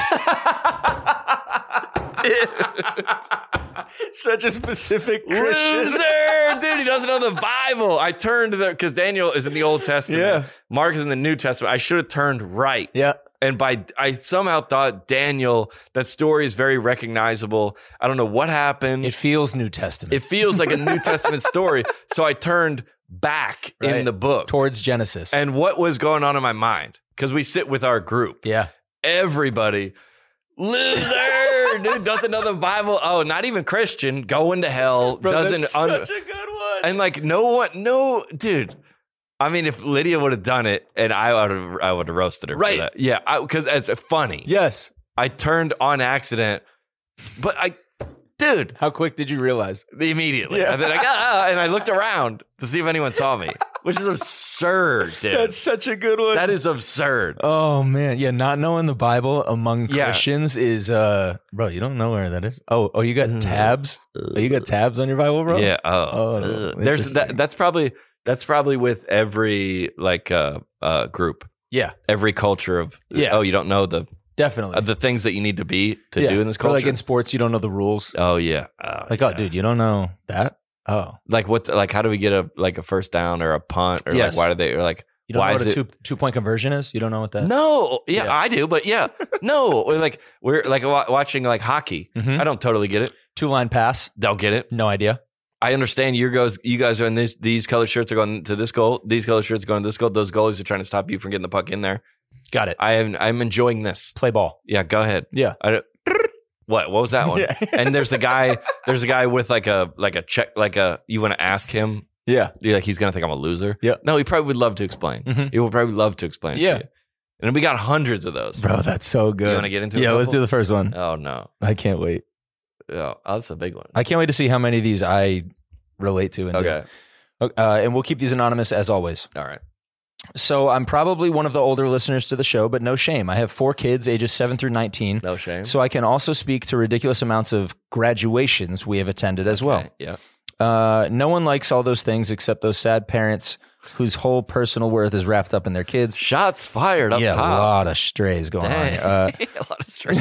Such a specific Christian. Loser! Dude, he doesn't know the Bible. I turned because Daniel is in the Old Testament. Yeah. Mark is in the New Testament. I should have turned right. Yeah. And I somehow thought Daniel, that story is very recognizable. I don't know what happened. It feels New Testament. It feels like a New Testament story. So I turned back in the book. Towards Genesis. And what was going on in my mind? Because we sit with our group. Yeah. Everybody, loser, dude, doesn't know the Bible. Oh, not even Christian, going to hell. Bro, doesn't that's such a good one. And like no, dude. I mean, if Lydia would have done it, and I would have roasted her. Right. For that. Yeah, because it's funny. Yes. I turned on accident, but dude. How quick did you realize? Immediately. Yeah. And then and I looked around to see if anyone saw me, which is absurd, dude. That's such a good one. That is absurd. Oh man, yeah. Not knowing the Bible among Christians is, bro. You don't know where that is. Oh, you got tabs. Oh, you got tabs on your Bible, bro. Yeah. There's interesting. That's probably with every group. Yeah. Every culture of you don't know Definitely the things that you need to be to do in this culture. Or like in sports, you don't know the rules. Oh yeah. Oh, dude, you don't know that. Oh, how do we get a first down or a punt or Yes. why do they you don't why know is what a it 2-point conversion is? You don't know what that? No, yeah, Yeah. I do, but yeah, no, we're watching hockey. Mhm. I don't totally get it. 2-line pass. Don't get it. No idea. I understand you guys are in these colored shirts are going to this goal. These colored shirts are going to this goal. Those goalies are trying to stop you from getting the puck in there. Got it. I'm enjoying this. Play ball. Yeah, go ahead. Yeah. What was that one? Yeah. And there's a guy with a check, you want to ask him. Yeah. You're he's going to think I'm a loser. Yeah. No, he probably would love to explain. Mhm. He would probably love to explain it Yeah. to you. And we got hundreds of those. Bro, that's so good. You want to get into Yeah, a let's couple? do the first one. Oh, no. I can't wait. Oh, that's a big one. I can't wait to see how many of these I relate to. And Okay. and we'll keep these anonymous as always. All right. So I'm probably one of the older listeners to the show, but no shame. I have 4 kids, ages 7 through 19. No shame. So I can also speak to ridiculous amounts of graduations we have attended as well. Yeah. No one likes all those things except those sad parents whose whole personal worth is wrapped up in their kids. Shots fired up Yeah, top. a lot of strays going Dang. on. A lot of straight.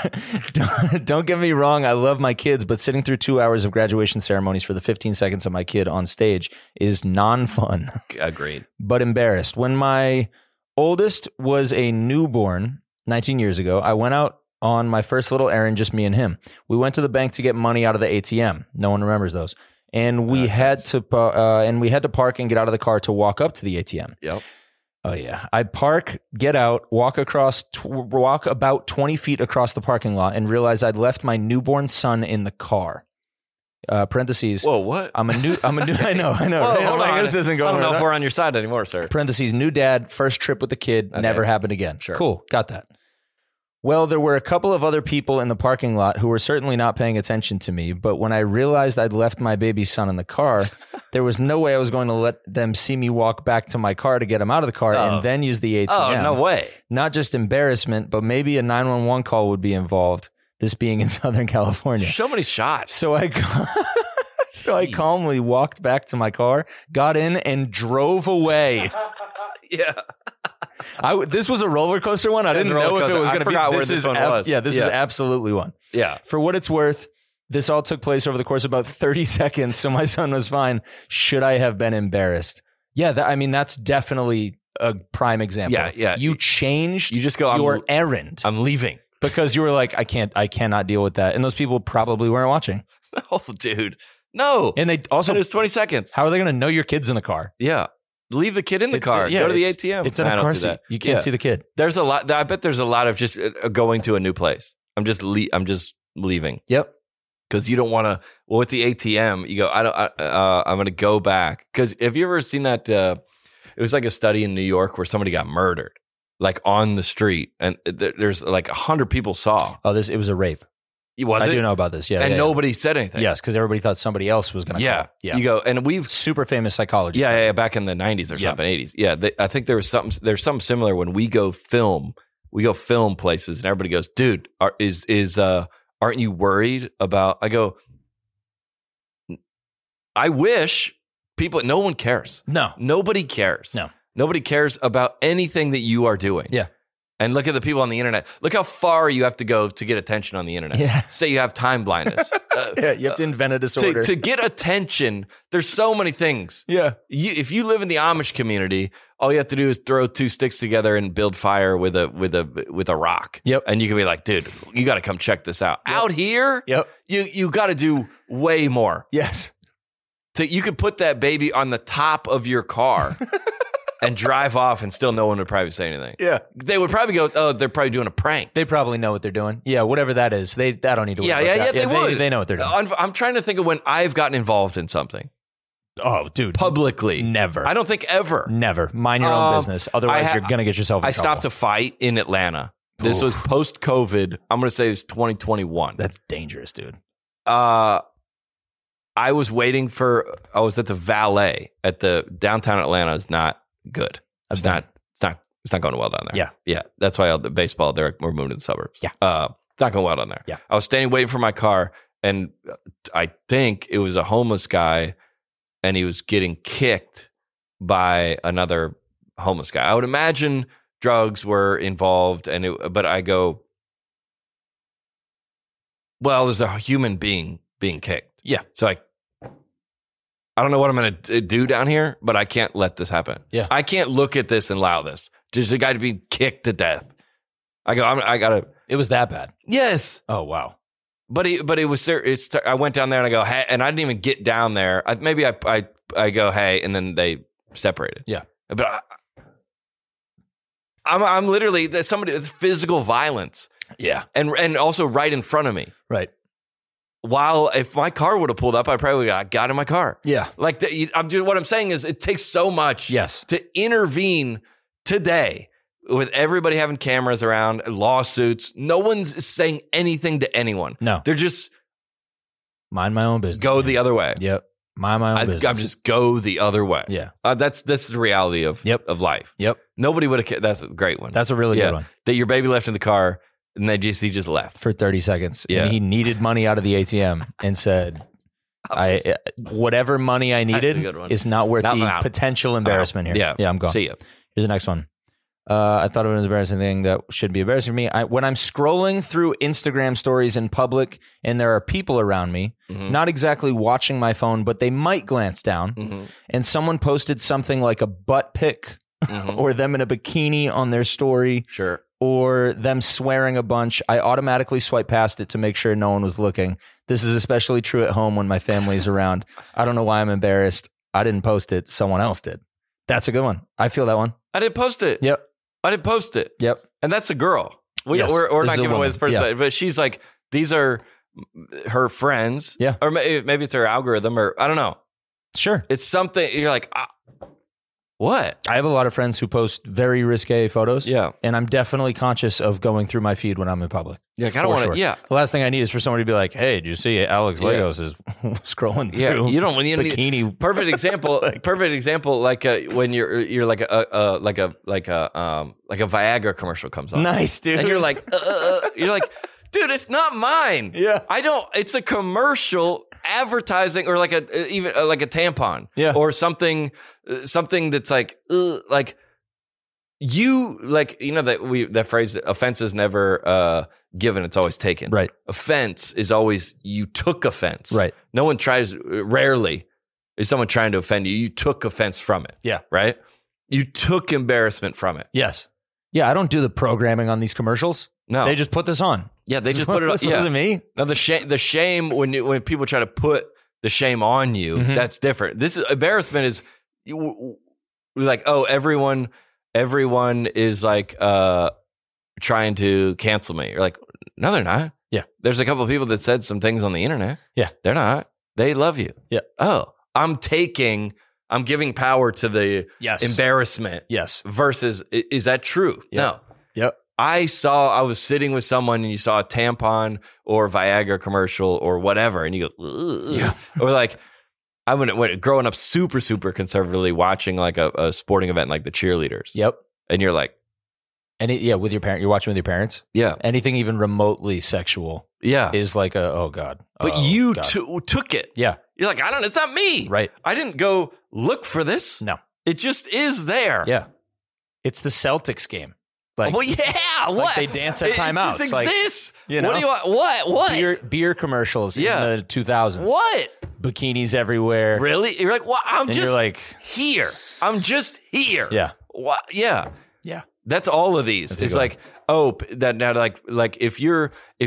Don't get me wrong. I love my kids, but sitting through 2 hours of graduation ceremonies for the 15 seconds of my kid on stage is non-fun. Agreed. But embarrassed. When my oldest was a newborn 19 years ago, I went out on my first little errand, just me and him. We went to the bank to get money out of the ATM. No one remembers those. And we had to park and get out of the car to walk up to the ATM. Yep. Oh yeah. I park, get out, walk about 20 feet across the parking lot and realize I'd left my newborn son in the car. Parentheses. Whoa, what? I know. Whoa, Right? hold on. This isn't going I don't know right. if we're on your side anymore, sir. Parentheses, new dad, first trip with the kid, Okay. never happened again. Sure. Cool. Got that. Well, there were a couple of other people in the parking lot who were certainly not paying attention to me, but when I realized I'd left my baby son in the car, there was no way I was going to let them see me walk back to my car to get him out of the car and then use the ATM. Oh, no way. Not just embarrassment, but maybe a 911 call would be involved, this being in Southern California. So many shots. So I calmly walked back to my car, got in, and drove away. Yeah. This was a roller coaster one. I It's didn't a roller know if it coaster. was I going to be. forgot where this one was. Yeah, this is absolutely one. Yeah. For what it's worth, this all took place over the course of about 30 seconds, so my son was fine. Should I have been embarrassed? Yeah, that's definitely a prime example. Yeah. You changed You just go, your errand I'm leaving. because you were like, I cannot deal with that. And those people probably weren't watching. Oh, dude. No. And they also, it was 20 seconds. how are they going to know your kid's in the car? Yeah. Leave the kid in the It's- car. yeah, Go to the it's- ATM. It's in a I don't car do seat. that. You can't Yeah. see the kid. There's a lot. I bet there's a lot of just going to a new place. I'm just leaving Yep. because you don't want to. Well, with the ATM, you go. I'm going to go back because have you ever seen that? It was like a study in New York where somebody got murdered, like on the street, and there's like 100 people saw. Oh, it was a rape. Was I it? do know about this. Yeah. and yeah, nobody said anything. Yes, because everybody thought somebody else was going to Yeah. call. Yeah. You go, and we've Super famous psychologist. Yeah, back in the 90s or Yeah. something, 80s. Yeah, I think there was something. There's something similar when we go film we go film places, and everybody goes, "Dude, aren't you worried about?" I go, "I wish people. No one cares. No, nobody cares. No, nobody cares about anything that you are doing. Yeah." And look at the people on the internet. Look how far you have to go to get attention on the internet. Yeah. Say you have time blindness. You have to invent a disorder. To get attention, there's so many things. Yeah. If you live in the Amish community, all you have to do is throw two sticks together and build fire with a rock. Yep. And you can be like, dude, you got to come check this out. Yep. Out here, yep. You got to do way more. Yes. So you could put that baby on the top of your car. And drive off, and still no one would probably say anything. Yeah, they would probably go, "Oh, they're probably doing a prank." They probably know what they're doing. Yeah, whatever that is, I don't need to. Worry about that. They would. They know what they're doing. I'm trying to think of when I've gotten involved in something. Oh, dude, publicly, never. I don't think ever. Never. Mind your own business. Otherwise, you're gonna get yourself in trouble. I stopped a fight in Atlanta. This was post-COVID. I'm gonna say it was 2021. That's dangerous, dude. I was waiting for. I was at the valet at the downtown Atlanta. Is not good. It's not going well down there. Yeah. That's why all the baseball, we're moving to the suburbs. Yeah. It's not going well down there. Yeah. I was standing waiting for my car, and I think it was a homeless guy, and he was getting kicked by another homeless guy. I would imagine drugs were involved, but I go, well, there's a human being being kicked. Yeah. So I don't know what I'm going to do down here, but I can't let this happen. Yeah. I can't look at this and allow this. There's a guy to be kicked to death. I got to. It was that bad? Yes. Oh, wow. But it was, I went down there and I go, hey, and I didn't even get down there. Maybe I go, hey, and then they separated. Yeah. But I'm literally, it's physical violence. Yeah. And also right in front of me. Right. While if my car would have pulled up, I probably got in my car. Yeah. Like what I'm saying is it takes so much to intervene today with everybody having cameras around, lawsuits. No one's saying anything to anyone. No. They're just mind my own business. Go the other way. Yep. Mind my own business. I'm just go the other way. Yeah. That's the reality of life. Yep. Nobody would have. That's a great one. That's a really good one. That your baby left in the car. And he just left for 30 seconds. Yeah. And he needed money out of the ATM and said, whatever money I needed is not worth the potential embarrassment here. Yeah, I'm gone. See you. Here's the next one. I thought it was an embarrassing thing that shouldn't be embarrassing for me. When I'm scrolling through Instagram stories in public and there are people around me, not exactly watching my phone, but they might glance down, and someone posted something like a butt pic or them in a bikini on their story. Sure. Or them swearing a bunch, I automatically swipe past it to make sure no one was looking. This is especially true at home when my family's around. I don't know why I'm embarrassed. I didn't post it. Someone else did. That's a good one. I feel that one. I didn't post it. Yep. I didn't post it. Yep. And that's a girl. Yes. We're not giving away this person. But she's like, these are her friends. Yeah. Or maybe it's her algorithm, or I don't know. Sure. It's something you're like, what? I have a lot of friends who post very risque photos. Yeah. And I'm definitely conscious of going through my feed when I'm in public. Yeah, I don't want to. Yeah. The last thing I need is for somebody to be like, hey, did you see Alex Legos is scrolling through you don't bikini. Need, perfect example. Perfect example. Like when you're like a Viagra commercial comes on. Nice, dude. And you're like, dude, it's not mine. Yeah. It's a commercial advertising, or like a tampon. Yeah. Or something that's like you, like, that phrase, offense is never given, it's always taken. Right. Offense is always, you took offense. Right. No one rarely is someone trying to offend you. You took offense from it. Yeah. Right. You took embarrassment from it. Yes. Yeah. I don't do the programming on these commercials. No. They just put this on. Yeah, they just put it on. This wasn't me. Now the shame when people try to put the shame on you, that's different. This is embarrassment. Is like, oh, everyone is like trying to cancel me. You're like, no, they're not. Yeah, there's a couple of people that said some things on the internet. Yeah, they're not. They love you. Yeah. Oh, I'm giving power to the embarrassment. Yes. Versus, is that true? Yeah. No. Yep. I was sitting with someone and you saw a tampon or Viagra commercial or whatever, and you go, ugh. Yeah. Or like, I went growing up super, super conservatively, watching like a sporting event like the cheerleaders. Yep. And you're like, With your parent, you're watching with your parents. Yeah. Anything even remotely sexual. Yeah. Is like oh God. But you took it. Yeah. You're like, it's not me. Right. I didn't go look for this. No. It just is there. Yeah. It's the Celtics game. Like, well, yeah. What? Like they dance at timeouts. It just exists. Like, you know? What do you want? What? Beer commercials in the 2000s. What? Bikinis everywhere. Really? You're like, well, you're like, here. I'm just here. Yeah. What? Yeah. Yeah. That's all of these. It's like, that now, like if you're,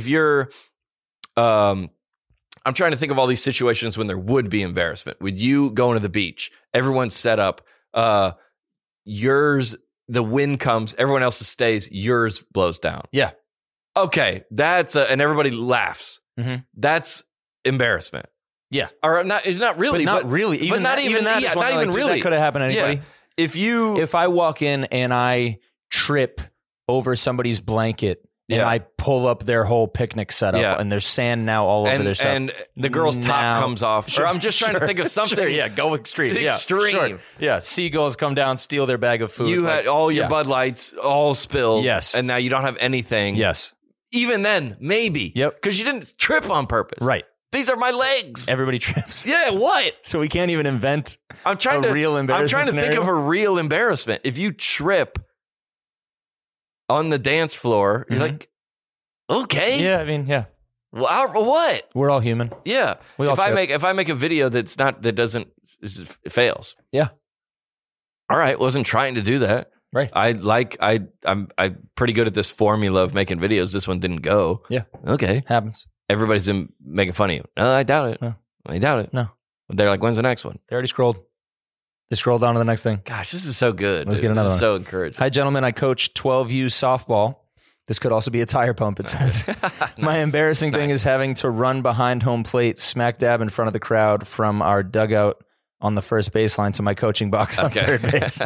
I'm trying to think of all these situations when there would be embarrassment. With you going to the beach, everyone's set up. Yours, the wind comes, everyone else's stays, yours blows down. Yeah. Okay, and everybody laughs. Mm-hmm. That's embarrassment. Yeah. Or not? It's not really. But not really. Even not even that. Yeah, not even really. That could have happened to anybody. Yeah. If I walk in and I trip over somebody's blanket. And I pull up their whole picnic setup, and there's sand now all over their stuff. And the girl's top comes off. Sure, or I'm just trying to think of something. Sure, yeah, go extreme. Extreme. Sure. Yeah, seagulls come down, steal their bag of food. You had all your Bud Lights all spilled. Yes. And now you don't have anything. Yes. Even then, maybe. Yep. Because you didn't trip on purpose. Right. These are my legs. Everybody trips. Yeah, what? So we can't even invent a real embarrassment I'm trying to scenario? think of a real embarrassment. If you trip on the dance floor, you're like, okay. Yeah, I mean, yeah. Well, what? We're all human. Yeah. If I make a video that it fails. Yeah. All right. Wasn't trying to do that. Right. I'm pretty good at this formula of making videos. This one didn't go. Yeah. Okay. Happens. Everybody's making fun of you. No, I doubt it. No. I doubt it. No. They're like, when's the next one? They already scrolled. They scrolled down to the next thing. Gosh, this is so good. Let's get another one. So encouraging. Hi, gentlemen. I coach 12U softball. This could also be a tire pump, it says. Nice. My embarrassing thing is having to run behind home plate, smack dab in front of the crowd from our dugout on the first baseline to my coaching box on third base.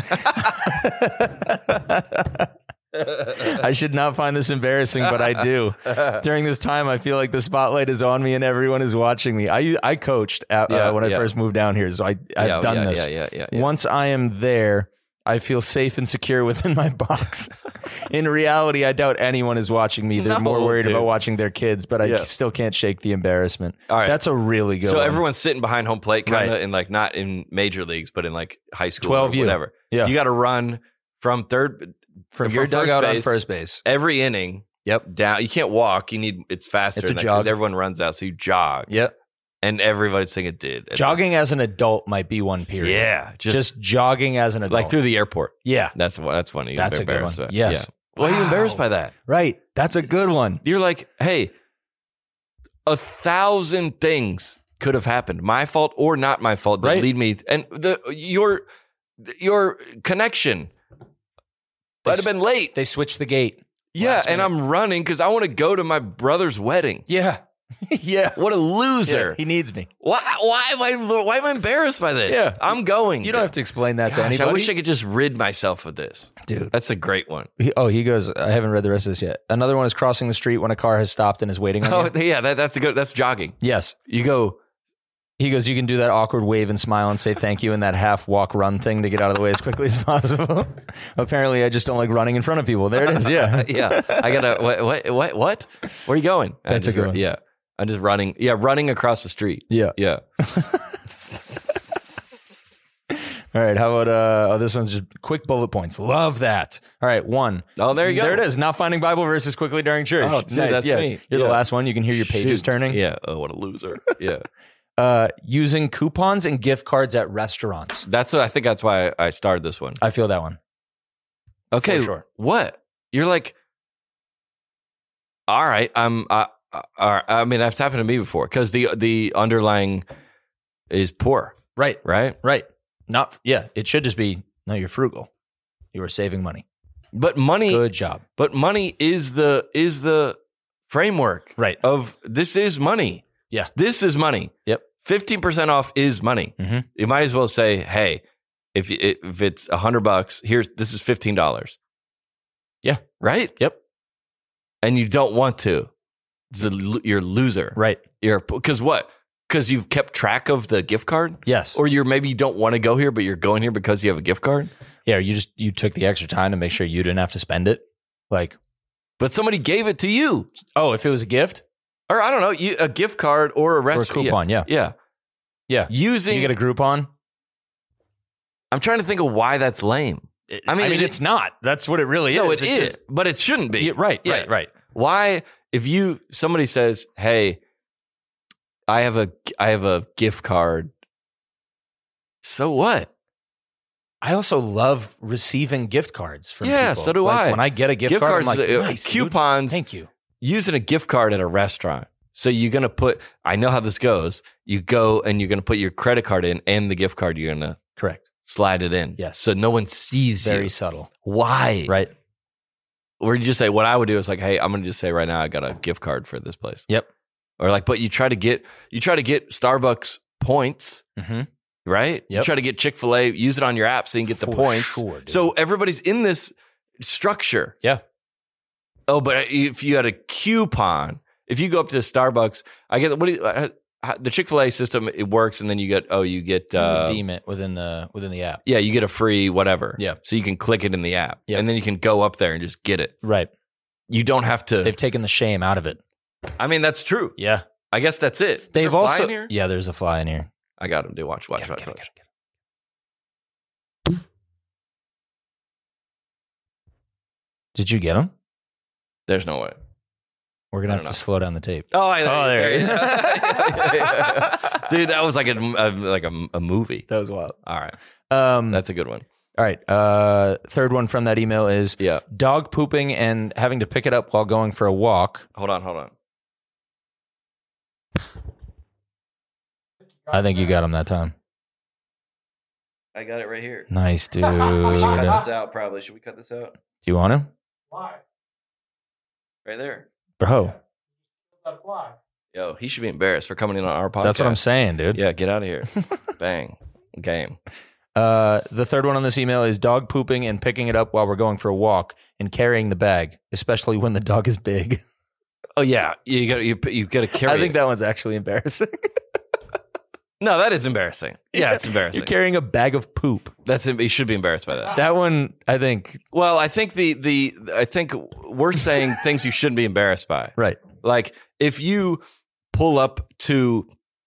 I should not find this embarrassing, but I do. During this time, I feel like the spotlight is on me and everyone is watching me. I coached when I first moved down here, so I've done this. Yeah. Once I am there, I feel safe and secure within my box. In reality, I doubt anyone is watching me. They're more worried about watching their kids, but I still can't shake the embarrassment. All right. That's a really good one. So everyone's sitting behind home plate, kind of in like not in major leagues, but in like high school 12U. or whatever. Yeah. You got to run from your dugout on first base. Every inning. Yep. Down. You can't walk. It's faster. It's a jog. Everyone runs out, so you jog. Yep. And everybody's saying it did. Jogging as an adult might be one period. Yeah. Just jogging as an adult. Like through the airport. Yeah. That's funny. That's a good one. Yes. Yeah. Why are you embarrassed by that? Right. That's a good one. You're like, hey, 1,000 things could have happened. My fault or not my fault that lead me. And your connection might have been late. They switched the gate. Yeah. And I'm running because I want to go to my brother's wedding. Yeah. Yeah. What a loser. Yeah, he needs me. Why am I embarrassed by this? Yeah. I'm going. You don't have to explain that to anybody. I wish I could just rid myself of this. Dude. That's a great one. He goes, I haven't read the rest of this yet. Another one is crossing the street when a car has stopped and is waiting on you. Yeah, that's jogging. Yes. You go. He goes, you can do that awkward wave and smile and say thank you and that half walk run thing to get out of the way as quickly as possible. Apparently, I just don't like running in front of people. There it is. Yeah. Yeah. I gotta, what? Where are you going? That's a good one. Yeah. I'm just running. Yeah, running across the street. Yeah. Yeah. All right. How about this one's just quick bullet points. Love that. All right. 1. Oh, there you go. There it is. Not finding Bible verses quickly during church. Oh, dude, nice. that's me. You're the last one. You can hear your pages turning. Yeah. Oh, what a loser. Yeah. Using coupons and gift cards at restaurants. That's why I started this one. I feel that one. Okay. For sure. What? You're like, all right. I mean, that's happened to me before because the underlying is poor. Right. Right. It should just be, no, you're frugal. You are saving money. But money. Good job. But money is the framework. Right. Of this is money. Yeah. This is money. Yep. 15% off is money. Mm-hmm. You might as well say, hey, if it's $100, this is $15. Yeah. Right. Yep. And you don't want to. You're a loser. Right. Because what? Because you've kept track of the gift card? Yes. Or maybe you don't want to go here, but you're going here because you have a gift card? Yeah, you took the extra time to make sure you didn't have to spend it. Like, but somebody gave it to you. Oh, if it was a gift? Or I don't know, a gift card or a restaurant. Or a coupon, yeah. Yeah. Using... You get a Groupon? I'm trying to think of why that's lame. I mean, it's not. That's what it really is. No, it is. But it shouldn't be. Yeah, right. Why, if somebody says, hey, I have a gift card, so what? I also love receiving gift cards from people. Yeah, so do I. When I get a gift card, I'm like, nice, coupons. Dude. Thank you. Using a gift card at a restaurant. So you're going to put, I know how this goes. You go and you're going to put your credit card in and the gift card you're going to correct slide it in. Yes. So no one sees you. Very subtle. Why? Right. Or you just say, what I would do is like, hey, I'm going to just say right now I got a gift card for this place. Yep. Or like, but you try to get Starbucks points, right? Yep. You try to get Chick-fil-A, use it on your app so you can get the points. Sure, dude. So everybody's in this structure. Yeah. Oh, but if you had a coupon, if you go up to Starbucks, I guess the Chick-fil-A system, it works, and then you get redeem it within the app. Yeah, you get a free whatever. Yeah. So you can click it in the app. Yeah. And then you can go up there and just get it. Right. You don't have to. They've taken the shame out of it. I mean, that's true. Yeah. I guess that's it. They've also. In here? Yeah, there's a fly in here. I got him, dude. Watch. Get him. Did you get him? There's no way. We're going to have to slow down the tape. Oh, there it is. Yeah. Dude, that was like a movie. That was wild. All right. That's a good one. All right. Third one from that email is dog pooping and having to pick it up while going for a walk. Hold on. I think you got him that time. I got it right here. Nice, dude. We should cut this out, probably. Should we cut this out? Do you want to? Why? Right there. Bro. Yo, he should be embarrassed for coming in on our podcast. That's what I'm saying, dude. Yeah, get out of here. Bang. Game. The third one on this email is dog pooping and picking it up while we're going for a walk and carrying the bag, especially when the dog is big. Oh yeah, you got to carry. I think that one's actually embarrassing. No, that is embarrassing. Yeah, it's embarrassing. You're carrying a bag of poop. You should be embarrassed by that. That one, I think. Well, I think I think we're saying things you shouldn't be embarrassed by. Right. Like if you pull up to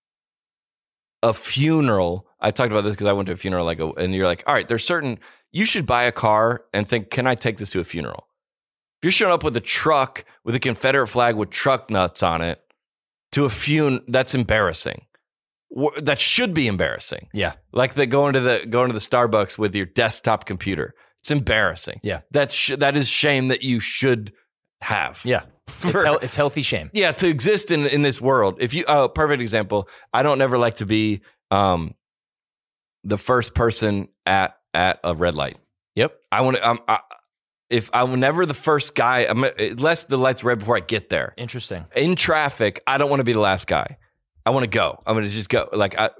a funeral, I talked about this because I went to a funeral, and you're like, all right, you should buy a car and think, can I take this to a funeral? If you're showing up with a truck with a Confederate flag with truck nuts on it to a funeral, that's embarrassing. That should be embarrassing. Yeah. Like going to the Starbucks with your desktop computer. It's embarrassing. Yeah. That is shame that you should have. Yeah. It's healthy shame. Yeah, to exist in this world. If you perfect example, I don't never like to be the first person at a red light. Yep. I want to if I'm never the first guy, unless the light's red before I get there. Interesting. In traffic, I don't want to be the last guy. I want to go. I'm going to just go.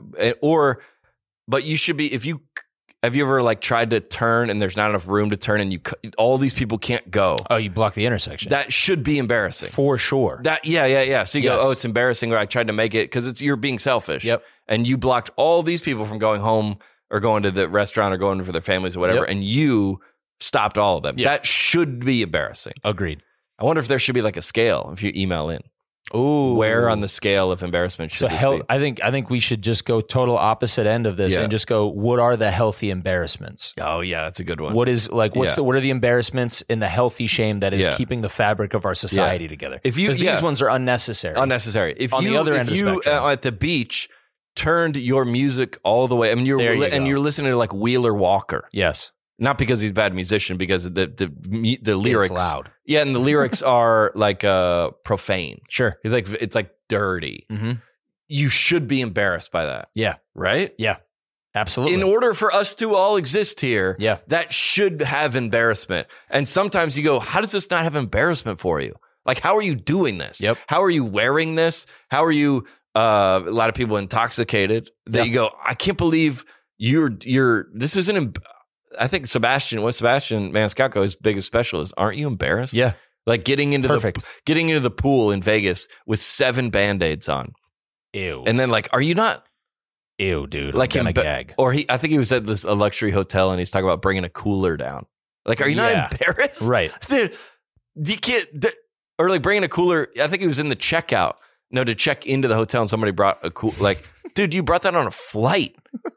But you should be, have you ever tried to turn and there's not enough room to turn and all these people can't go? Oh, you block the intersection. That should be embarrassing. For sure. Yeah. So you go, it's embarrassing, or I tried to make it because you're being selfish. Yep. And you blocked all these people from going home or going to the restaurant or going for their families or whatever. Yep. And you stopped all of them. Yep. That should be embarrassing. Agreed. I wonder if there should be a scale if you email in. Ooh. Where on the scale of embarrassment should this be? I think we should just go total opposite end of this and just go, what are the healthy embarrassments? Oh yeah, that's a good one. What are the embarrassments in the healthy shame that is keeping the fabric of our society together? Because these ones are unnecessary. If on the other end of the spectrum. At the beach turned your music all the way, I mean you're listening to Wheeler Walker. Yes. Not because he's a bad musician, because the lyrics it's loud. Yeah, and the lyrics are profane. Sure, it's dirty. Mm-hmm. You should be embarrassed by that. Yeah, right. Yeah, absolutely. In order for us to all exist here, that should have embarrassment. And sometimes you go, how does this not have embarrassment for you? How are you doing this? Yep. How are you wearing this? How are you? A lot of people intoxicated. That you go, I can't believe you're. This isn't. I think Sebastian Maniscalco, his biggest special is, aren't you embarrassed? Yeah. Getting into the pool in Vegas with 7 Band-Aids on. Ew. And then are you not? Ew, dude. I'm gonna gag. Or I think he was at a luxury hotel and he's talking about bringing a cooler down. Are you not embarrassed? Right. Dude, You can't, or like bringing a cooler. I think it was in the checkout. No, to check into the hotel, and somebody brought a cool. Like, dude, you brought that on a flight.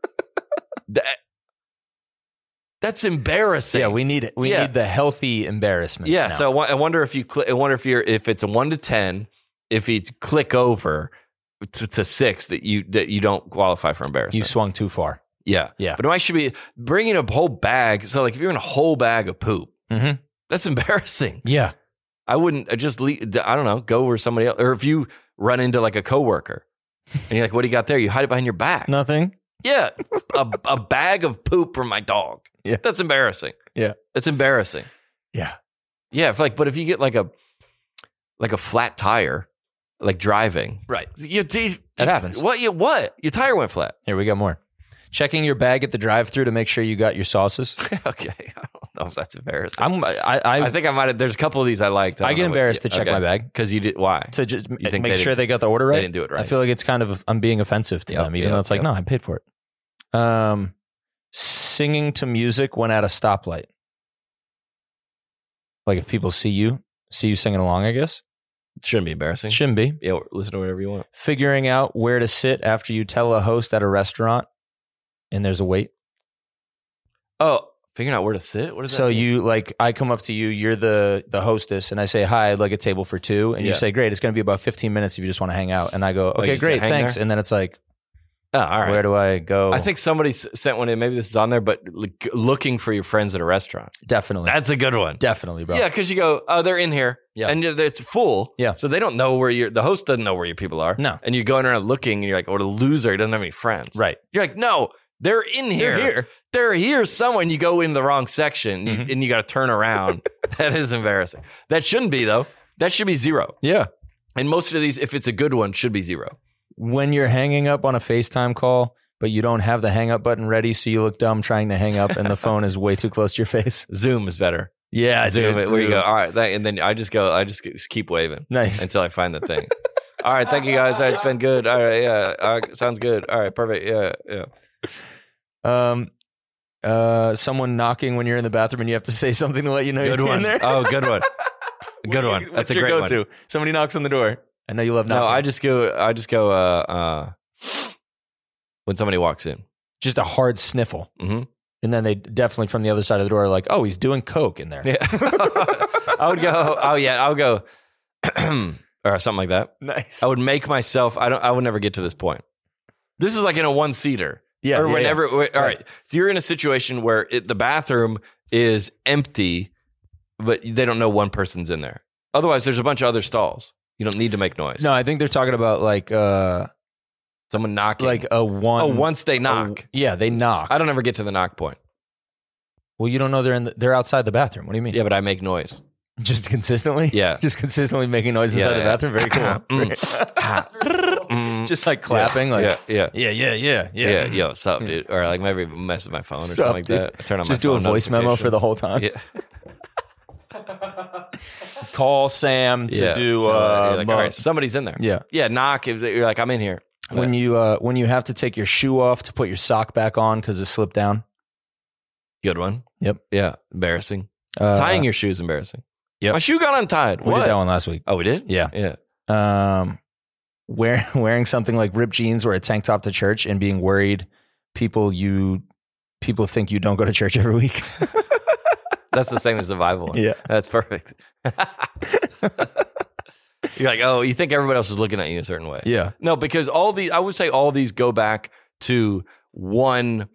That's embarrassing. Yeah, we need it. We need the healthy embarrassment. Yeah. Now. So I wonder if you. I wonder if it's a 1 to 10. If you click over to 6, that you don't qualify for embarrassment. You swung too far. Yeah. But I should be bringing a whole bag. So like, if you're in a whole bag of poop, that's embarrassing. Yeah. I wouldn't just leave. I don't know. Go where somebody else, or if you run into like a coworker and you're like, "What do you got there?" You hide it behind your back. Nothing. Yeah, a bag of poop from my dog. Yeah, that's embarrassing. Yeah, that's embarrassing. Yeah, yeah. But if you get like a flat tire, like driving, right? That happens. What? Your tire went flat. Here we got more. Checking your bag at the drive-thru to make sure you got your sauces. Okay, I don't know if that's embarrassing. I think I might have. There's a couple of these I liked. I get embarrassed to check my bag because you did. Why? To just make sure they got the order right. They didn't do it right. I feel like it's kind of I'm being offensive to them, even though it's like, no, I paid for it. Singing to music when at a stoplight. Like if people see you singing along, I guess. It shouldn't be embarrassing. Shouldn't be. Yeah, listen to whatever you want. Figuring out where to sit after you tell a host at a restaurant and there's a wait. Oh, figuring out where to sit? What does that so mean? you like, I come up to you, you're the hostess, and I say, hi, I'd like a table for 2. And you say, great, it's going to be about 15 minutes if you just want to hang out. And I go, okay, great, thanks. There? And then it's like, oh, all right. Where do I go? I think somebody sent one in. Maybe this is on there, but looking for your friends at a restaurant. Definitely. That's a good one. Definitely, bro. Yeah, because you go, oh, they're in here. Yeah. And it's full. Yeah. So they don't know where the host doesn't know where your people are. No. And you're going around looking, and you're like, oh, the loser, he doesn't have any friends. Right. You're like, no, they're in here. They're here somewhere, and you go in the wrong section, and you got to turn around. That is embarrassing. That shouldn't be, though. That should be 0. Yeah. And most of these, if it's a good one, should be 0. When you're hanging up on a FaceTime call, but you don't have the hang up button ready, so you look dumb trying to hang up and the phone is way too close to your face. Zoom is better. Yeah, Zoom. Dude, where you go, all right, and then I just keep waving. Nice. Until I find the thing. All right, thank you guys. All right, it's been good. All right, yeah. All right, sounds good. All right, perfect. Yeah. Someone knocking when you're in the bathroom and you have to say something to let you know good you're one. in there. Oh, good one. Good one. That's What's a your great go-to? one. Somebody knocks on the door. I know you love knocking. No, I just go when somebody walks in. Just a hard sniffle. Mm-hmm. And then they definitely from the other side of the door are like, oh, he's doing coke in there. Yeah. I would go, oh yeah, I'll go or something like that. Nice. I would make myself, I would never get to this point. This is like in a 1-seater. Yeah. Or whenever, yeah. All right. So you're in a situation where the bathroom is empty, but they don't know one person's in there. Otherwise, there's a bunch of other stalls. You don't need to make noise. No, I think they're talking about like someone knocking. Like a one. Oh, once they knock. Yeah, they knock. I don't ever get to the knock point. Well, you don't know they're outside the bathroom. What do you mean? Yeah, but I make noise. Just consistently? Yeah. Just consistently making noise inside the bathroom? Very cool. Just like clapping. Yeah. Yeah. What's up, dude? Or like maybe mess with my phone or something like that. I turn on just my phone do a voice memo for the whole time. Yeah. Call Sam to do. Like, all right, somebody's in there. Yeah. Yeah. Knock. You're like, I'm in here. When you have to take your shoe off to put your sock back on because it slipped down. Good one. Yep. Yeah. Embarrassing. Tying your shoe is embarrassing. Yep. My shoe got untied. We did that one last week. Oh, we did? Yeah. Yeah. Wearing something like ripped jeans or a tank top to church and being worried people think you don't go to church every week. That's the same as the Bible one. Yeah. That's perfect. You're like, oh, you think everybody else is looking at you a certain way. Yeah. No, because I would say all these go back to one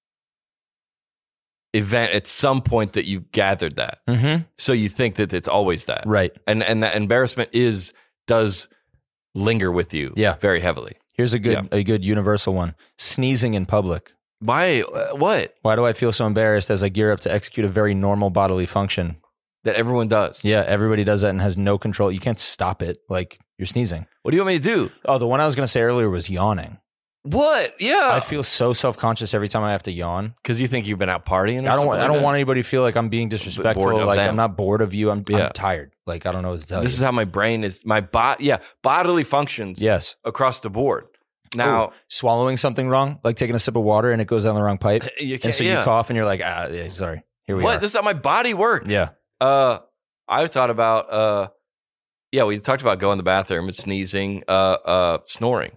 event at some point that you've gathered that. Mm-hmm. So you think that it's always that. Right. And that embarrassment does linger with you very heavily. Here's a good universal one. Sneezing in public. Why? What? Why do I feel so embarrassed as I gear up to execute a very normal bodily function? That everyone does. Yeah, everybody does that and has no control. You can't stop it. Like, you're sneezing. What do you want me to do? Oh, the one I was going to say earlier was yawning. What? Yeah. I feel so self-conscious every time I have to yawn. Because you think you've been out partying or I don't want anybody to feel like I'm being disrespectful. Like, I'm not bored of you. I'm tired. Like, I don't know what to tell you. This is how my brain is. Bodily functions. Yes. Across the board. Now, swallowing something wrong, like taking a sip of water and it goes down the wrong pipe. And so you cough and you're like, sorry. Here we are. This is how my body works. Yeah. I thought about, we talked about going to the bathroom and sneezing, snoring.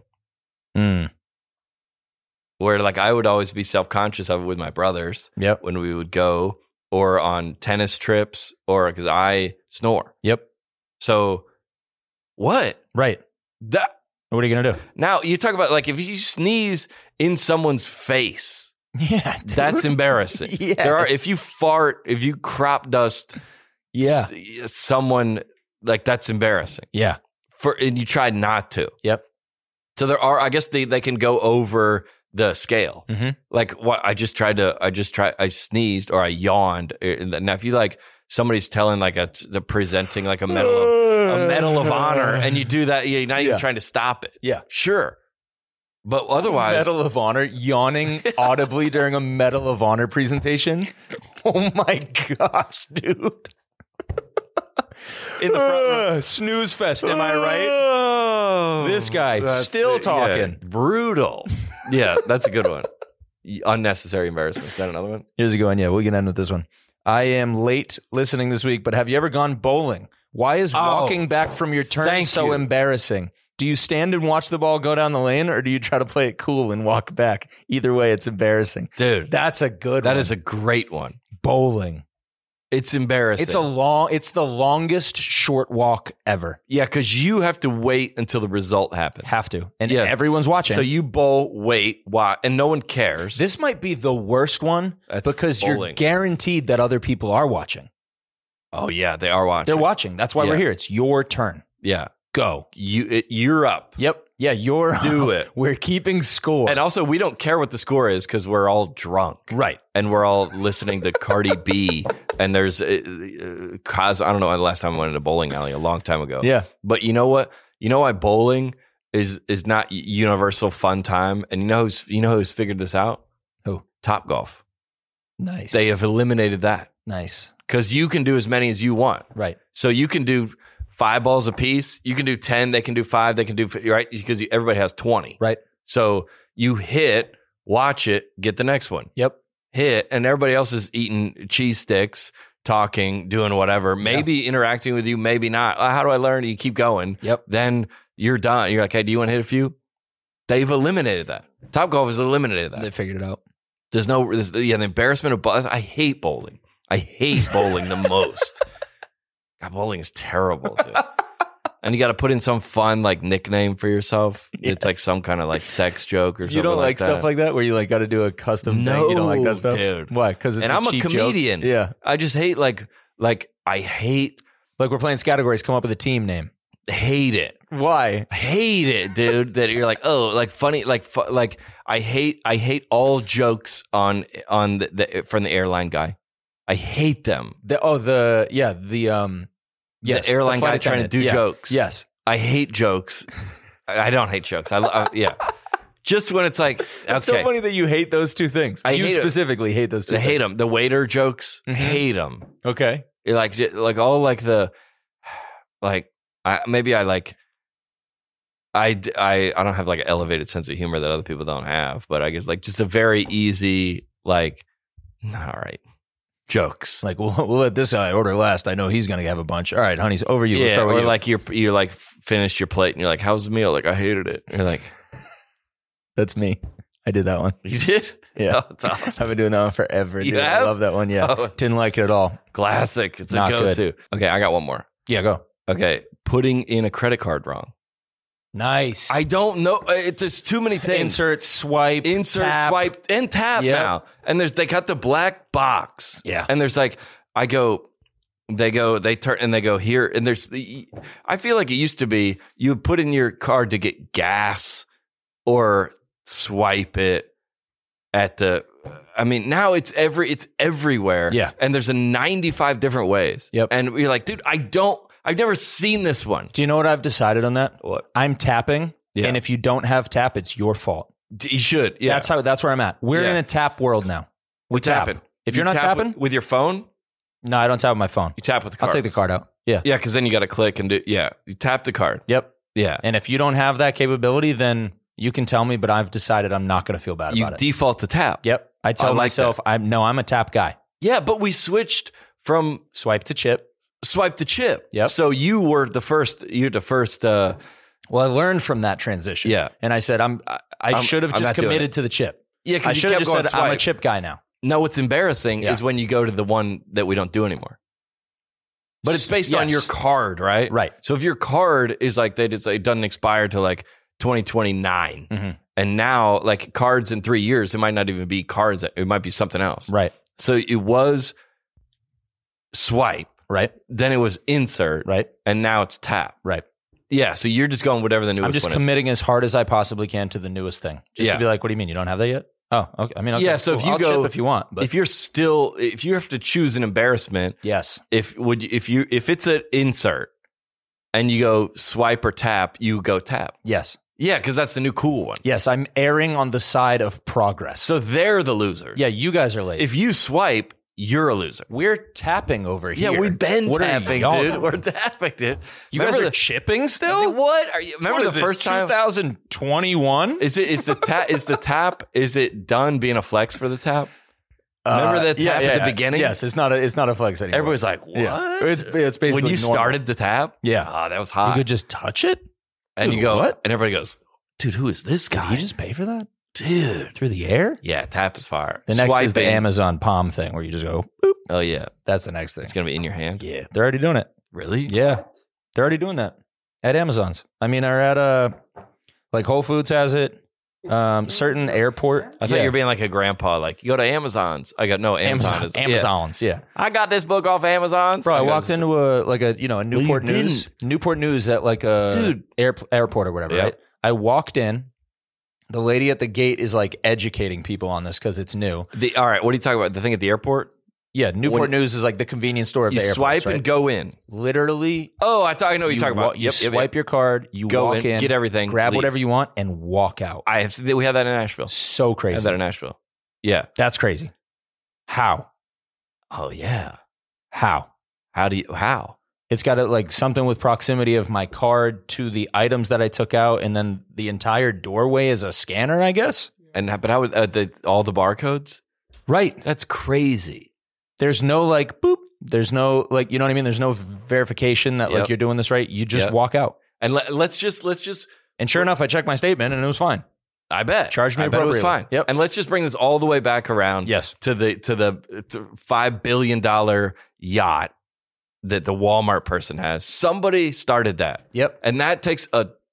Where like I would always be self-conscious of it with my brothers. Yep. When we would go or on tennis trips or because I snore. Yep. So what? Right. What are you going to do? Now you talk about like if you sneeze in someone's face. Yeah. Dude. That's embarrassing. Yes. If you fart, if you crop dust someone, like that's embarrassing. Yeah. And you try not to. Yep. So there are, I guess they can go over the scale. Mm-hmm. Like what I sneezed or I yawned. Now if you like somebody's telling like they're presenting like a medal of honor and you do that, you're not even trying to stop it. Yeah. Sure. But otherwise, Medal of Honor, yawning audibly during a Medal of Honor presentation. Oh my gosh, dude. In the front snooze fest, am I right? This guy still talking. Yeah, brutal. Yeah, that's a good one. Unnecessary embarrassment. Is that another one? Here's a good one. Yeah, we can end with this one. I am late listening this week, but have you ever gone bowling? Why is walking back from your turn so embarrassing? Do you stand and watch the ball go down the lane, or do you try to play it cool and walk back? Either way, it's embarrassing. Dude, that's a good one. That is a great one. Bowling. It's embarrassing. It's the longest short walk ever. Yeah, because you have to wait until the result happens. Have to. And everyone's watching. So you bowl, wait, and no one cares. This might be the worst one because you're guaranteed that other people are watching. Oh, yeah, they are watching. They're watching. That's why we're here. It's your turn. Yeah. Go. You're up. Yep. Yeah, you're Do up. it. We're keeping score. And also, we don't care what the score is because we're all drunk. Right. And we're all listening to Cardi B. And there's, I don't know the last time I went into a bowling alley, a long time ago. Yeah. But you know what? You know why bowling is not universal fun time? And you know who's figured this out? Who? Topgolf. Nice. They have eliminated that. Nice. Because you can do as many as you want. Right. So you can do 5 balls apiece. You can do 10. They can do 5. They can do, right? Because everybody has 20. Right. So you hit, watch it, get the next one. Yep. Hit, and everybody else is eating cheese sticks, talking, doing whatever, maybe interacting with you, maybe not. How do I learn? You keep going. Yep. Then you're done. You're like, hey, do you want to hit a few? They've eliminated that. Topgolf has eliminated that. They figured it out. There's the embarrassment of bowling. I hate bowling. I hate bowling the most. God, bowling is terrible, dude. And you got to put in some fun like nickname for yourself. Yes. It's like some kind of like sex joke or something. You don't like that. Stuff like that where you like got to do a custom thing? You don't like that stuff, dude. Why? Because it's I'm a comedian. Joke? Yeah, I just hate like I hate like we're playing categories. Come up with a team name. Hate it. Why? Hate it, dude. That you're like, oh, like funny, like I hate all jokes on the from the airline guy. I hate them. Yes, the airline guy trying to do jokes. Yes. I hate jokes. I don't hate jokes. I just when it's like, okay. It's so funny that you hate those two things. You specifically hate those two things. I hate them. The waiter jokes, hate them. Okay. Like all like the, like, I don't have like an elevated sense of humor that other people don't have, but I guess like just a very easy, like, all right. Jokes like we'll let this guy order last. I know he's gonna have a bunch. All right, honey, over you. Yeah, we'll start with or you. like you're like finished your plate and you're like, "How's the meal?" Like, I hated it. And you're like, "That's me. I did that one." You did? Yeah, oh, it's awesome. I've been doing that one forever. You dude. have? I love that one. Yeah, didn't like it at all. Classic. It's Not a go-to. good. Okay, I got one more. Yeah, go. Okay, putting in a credit card wrong. Nice. I don't know. It's just too many things. Insert, swipe, tap. Swipe, and tap now. And they got the black box. Yeah. And there's like, they turn and they go here. And I feel like it used to be you would put in your card to get gas or swipe it at now it's everywhere. Yeah. And there's 95 different ways. Yep. And you're like, dude, I've never seen this one. Do you know what I've decided on that? What? I'm tapping. Yeah. And if you don't have tap, it's your fault. You should. Yeah. That's where I'm at. We're in a tap world now. We tap. Tapping. If you're not tapping with your phone, no, I don't tap with my phone. You tap with the card. I'll take the card out. Yeah. Yeah, because then you got to click and do. Yeah, you tap the card. Yep. Yeah. And if you don't have that capability, then you can tell me. But I've decided I'm not going to feel bad about it. You default to tap. Yep. I tell myself I'm a tap guy. Yeah, but we switched from swipe to chip. swipe the chip. Yep. So you were the first. You're the first. Well, I learned from that transition. Yeah. And I said, I should have just committed to the chip. Yeah, I should have just said, I'm a chip guy now. No, what's embarrassing is when you go to the one that we don't do anymore. But it's based on your card, right? Right. So if your card is like that, it doesn't expire till like 2029. Mm-hmm. And now, like cards in 3 years, it might not even be cards. It might be something else. Right. So it was swipe. Right. Then it was insert. Right. And now it's tap. Right. Yeah. So you're just going whatever the newest one is. I'm just committing as hard as I possibly can to the newest thing. Just to be like, what do you mean? You don't have that yet? Oh, okay. I mean, okay, yeah. So cool. if you I'll go, chip if you want, but if you have to choose an embarrassment. Yes. If it's an insert and you go swipe or tap, you go tap. Yes. Yeah, because that's the new cool one. Yes, I'm erring on the side of progress. So they're the losers. Yeah, you guys are late. If you swipe, you're a loser. We're tapping over here. Yeah, we've been tapping, dude. We're tapping, dude. You guys are chipping still? What are you? Remember the first time? 2021? Is the tap? Is it done being a flex for the tap? Remember that tap at the beginning? Yes, it's not a flex anymore. Everybody's like, what? Yeah. It's basically when you normal. started the tap. Yeah, that was hot. You could just touch it, and dude, you go, what? And everybody goes, dude, who is this guy? Did you just pay for that, dude? Through the air? Yeah, tap is fire. The next is the Amazon Palm thing where you just go, boop. Oh yeah, that's the next thing. It's gonna be in your hand. Yeah, they're already doing it. Really? Yeah, they're already doing that at Amazon's. I mean, or at like Whole Foods has it. Certain airport. I thought you were being like a grandpa. Like you go to Amazon's. I got no Amazon. Amazon's. Yeah. I got this book off Amazon's. Bro, I walked into a Newport News. Newport News at like a airport or whatever. Right. I walked in. The lady at the gate is like educating people on this because it's new. All right, what are you talking about? The thing at the airport? Yeah, Newport News is like the convenience store of the airport. You swipe and go in. Literally. Oh, I know what you're talking about. You swipe your card, you go walk in, get everything, grab leave. whatever you want, and walk out. We have that in Nashville. So crazy. I have that in Nashville. Yeah. That's crazy. How? Oh, yeah. How? How? It's got like something with proximity of my card to the items that I took out, and then the entire doorway is a scanner, I guess. But how would all the barcodes? Right. That's crazy. There's no like boop. There's no like, you know what I mean? There's no verification that like you're doing this right. You just walk out. And let's just. And sure enough, I checked my statement and it was fine. I bet. Charged me appropriately. It was fine. Yep. And let's just bring this all the way back around. Yes. To the $5 billion yacht that the Walmart person has. Somebody started that. Yep. And that takes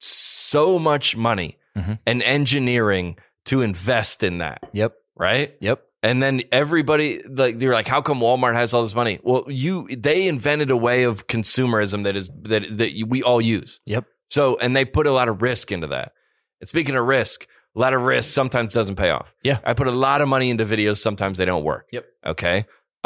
so much money and engineering to invest in that. Yep. Right? Yep. And then everybody, like, they're like, how come Walmart has all this money? Well, they invented a way of consumerism that we all use. Yep. So, and they put a lot of risk into that. And speaking of risk, a lot of risk sometimes doesn't pay off. Yeah. I put a lot of money into videos. Sometimes they don't work. Yep. Okay.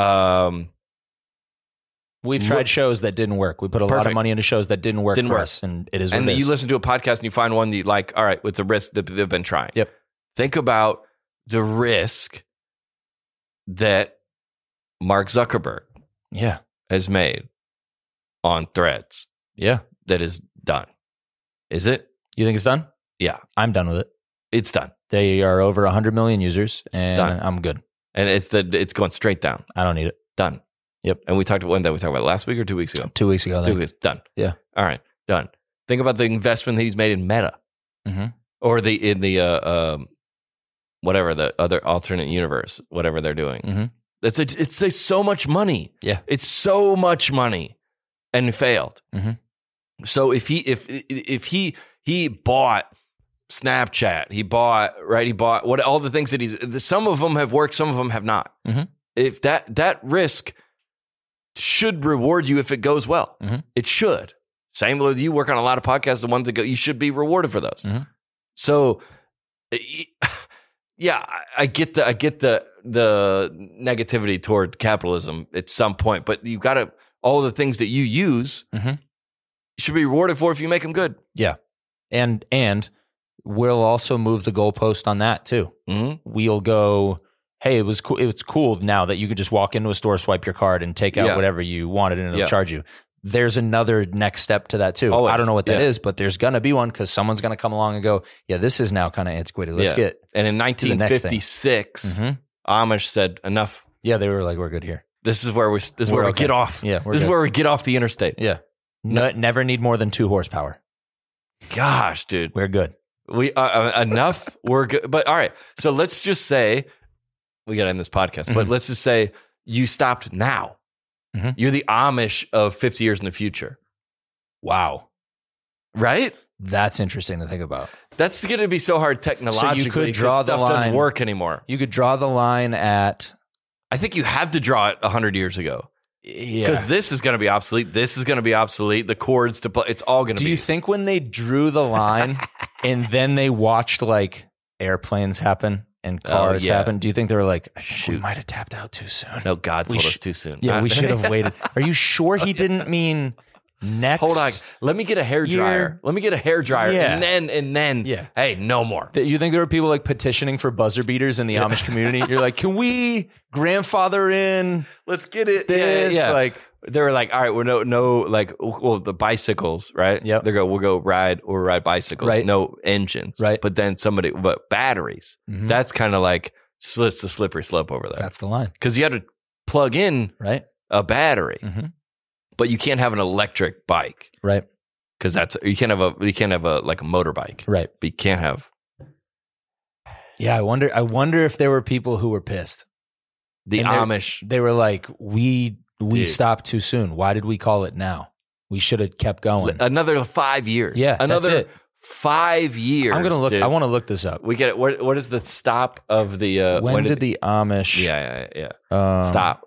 We've tried shows that didn't work. We put a lot of money into shows that didn't work for us, and it is what it is. And you listen to a podcast and you find one that you like, all right, it's a risk that they've been trying. Yep. Think about the risk that Mark Zuckerberg has made on Threads. Yeah. That is done. Is it? You think it's done? Yeah. I'm done with it. It's done. They are over 100 million users, and I'm good. And it's going straight down. I don't need it. Done. Yep. And we talked about it last week or 2 weeks ago? 2 weeks ago. 2 weeks. Done. Yeah. All right. Done. Think about the investment that he's made in Meta. Mm-hmm. Or in the whatever, the other alternate universe, whatever they're doing. Mm-hmm. It's so much money. Yeah. It's so much money and failed. Mm-hmm. So if he bought Snapchat, he bought what all the things that some of them have worked, some of them have not. Mm-hmm. If that risk should reward you if it goes well. Mm-hmm. It should. Same with you work on a lot of podcasts, the ones that go, you should be rewarded for those. Mm-hmm. So yeah, I get the negativity toward capitalism at some point, but you've got all the things that you use, you should be rewarded for if you make them good. Yeah. And we'll also move the goalpost on that too. Mm-hmm. We'll go, hey, it was cool. It's cool now that you could just walk into a store, swipe your card, and take out whatever you wanted, and it'll charge you. There's another next step to that too. Always. I don't know what that is, but there's gonna be one because someone's gonna come along and go, yeah, this is now kind of antiquated. Let's get. And in 1956, Amish said enough. Yeah, they were like, we're good here. This is where we get off. Yeah, this is where we get off the interstate. Yeah. Never need more than 2 horsepower. Gosh, dude. We're good. We enough. We're good. But all right. So let's just say we got to end this podcast, but let's just say you stopped now. Mm-hmm. You're the Amish of 50 years in the future. Wow. Right? That's interesting to think about. That's going to be so hard technologically. So you could draw the line. Doesn't work anymore. You could draw the line at... I think you have to draw it 100 years ago. Yeah. Because this is going to be obsolete. This is going to be obsolete. The cords to play, it's all going to be. Do you think when they drew the line and then they watched like airplanes happen and cars happen, do you think they were like, we might have tapped out too soon? No, God told us too soon. Yeah, we should have waited. Are you sure he didn't mean next? Hold on. Let me get a hairdryer. Let me get a hairdryer. Yeah. And then, hey, no more. You think there were people like petitioning for buzzer beaters in the Amish community? You're like, can we grandfather in? Let's get it. This? Yeah. Like, they were like, all right, we're the bicycles, right? Yep. We'll go ride bicycles. Right. No engines. Right. But then but batteries. Mm-hmm. That's kind of like, it's the slippery slope over there. That's the line. Because you had to plug in a battery. Mm-hmm. But you can't have an electric bike, right? Because you can't have a like a motorbike, right? But you can't have. Yeah, I wonder if there were people who were pissed. The Amish, they were like, we stopped too soon. Why did we call it now? We should have kept going. Another 5 years. Yeah, another that's it. 5 years. I'm gonna look. Dude. I want to look this up. We get it. What is the stop of the? When did the Amish? Yeah. Stop.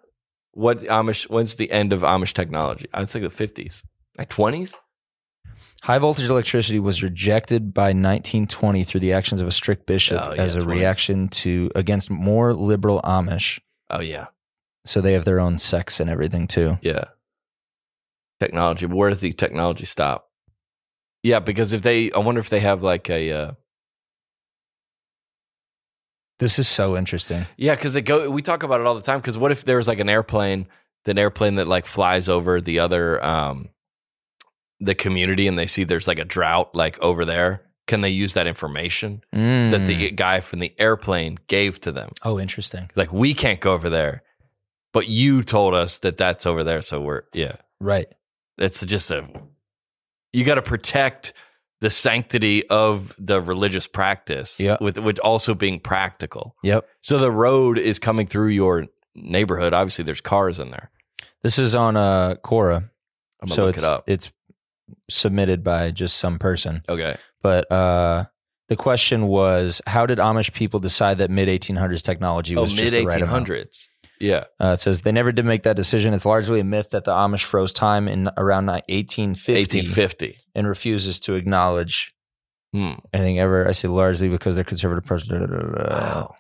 When's the end of Amish technology? I would say the 50s, like 20s. High voltage electricity was rejected by 1920 through the actions of a strict bishop as a 20s. reaction against more liberal Amish. Oh yeah. So they have their own sects and everything too. Yeah. Technology. But where does the technology stop? Yeah, because I wonder if they have like a. This is so interesting. Yeah, because we talk about it all the time. Because what if there's like an airplane that like flies over the other the community, and they see there's like a drought like over there? Can they use that information that the guy from the airplane gave to them? Oh, interesting. Like, we can't go over there, but you told us that that's over there, so we're right. It's just you got to protect the sanctity of the religious practice, with also being practical. Yep. So the road is coming through your neighborhood. Obviously, there's cars in there. This is on Quora. I'm gonna look it up. It's submitted by just some person. Okay. But the question was, how did Amish people decide that mid-1800s technology was just the right amount? Mid-1800s. Yeah. It says they never did make that decision. It's largely a myth that the Amish froze time in around 1850 and refuses to acknowledge anything ever. I say largely because they're conservative person. Wow.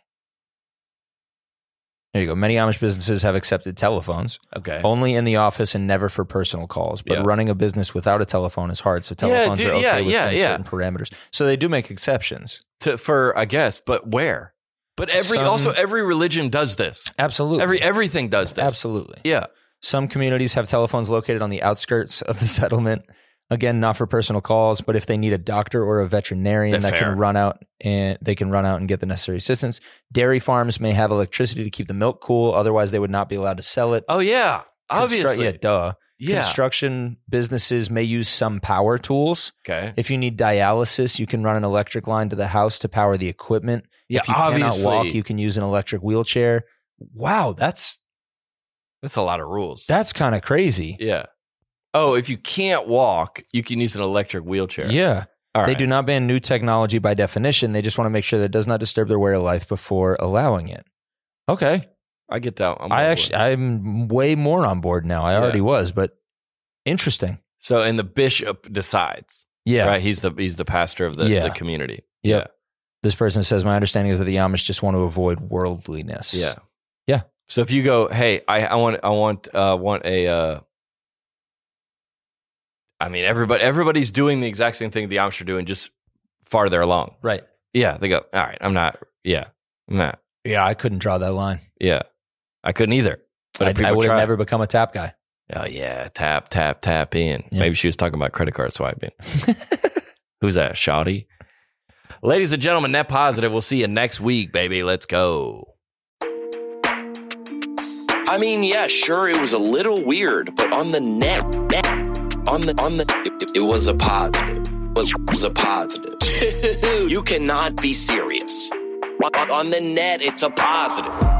There you go. Many Amish businesses have accepted telephones. Okay. Only in the office and never for personal calls. But running a business without a telephone is hard. So telephones are okay within certain parameters. So they do make exceptions. I guess, but where? But every religion does this. Absolutely. Everything does this. Absolutely. Yeah. Some communities have telephones located on the outskirts of the settlement. Again, not for personal calls, but if they need a doctor or a veterinarian that can run out and get the necessary assistance. Dairy farms may have electricity to keep the milk cool. Otherwise, they would not be allowed to sell it. Oh yeah, obviously. Yeah. Construction businesses may use some power tools. Okay. If you need dialysis, you can run an electric line to the house to power the equipment. Yeah, if you obviously. cannot walk, you can use an electric wheelchair. Wow, that's a lot of rules. That's kind of crazy. Yeah. Oh, if you can't walk, you can use an electric wheelchair. Yeah. All right. They do not ban new technology by definition. They just want to make sure that it does not disturb their way of life before allowing it. Okay. I get that. I'm way more on board now. I already was, but interesting. So, and the bishop decides. Yeah. Right? He's the pastor of the community. Yep. Yeah. This person says, my understanding is that the Amish just want to avoid worldliness. Yeah. Yeah. So if you go, hey, I want a I mean, everybody's doing the exact same thing the Amish are doing, just farther along. Right. Yeah. They go, all right, I'm not. Yeah. Yeah, I couldn't draw that line. Yeah. I couldn't either. But I would have never become a tap guy. Oh, yeah. Tap in. Yeah. Maybe she was talking about credit card swiping. Who's that? Shawty? Ladies and gentlemen, Net Positive. We'll see you next week, baby. Let's go. I mean, yeah, sure, it was a little weird, but on the net, it was a positive. It was a positive. You cannot be serious. On the net, it's a positive.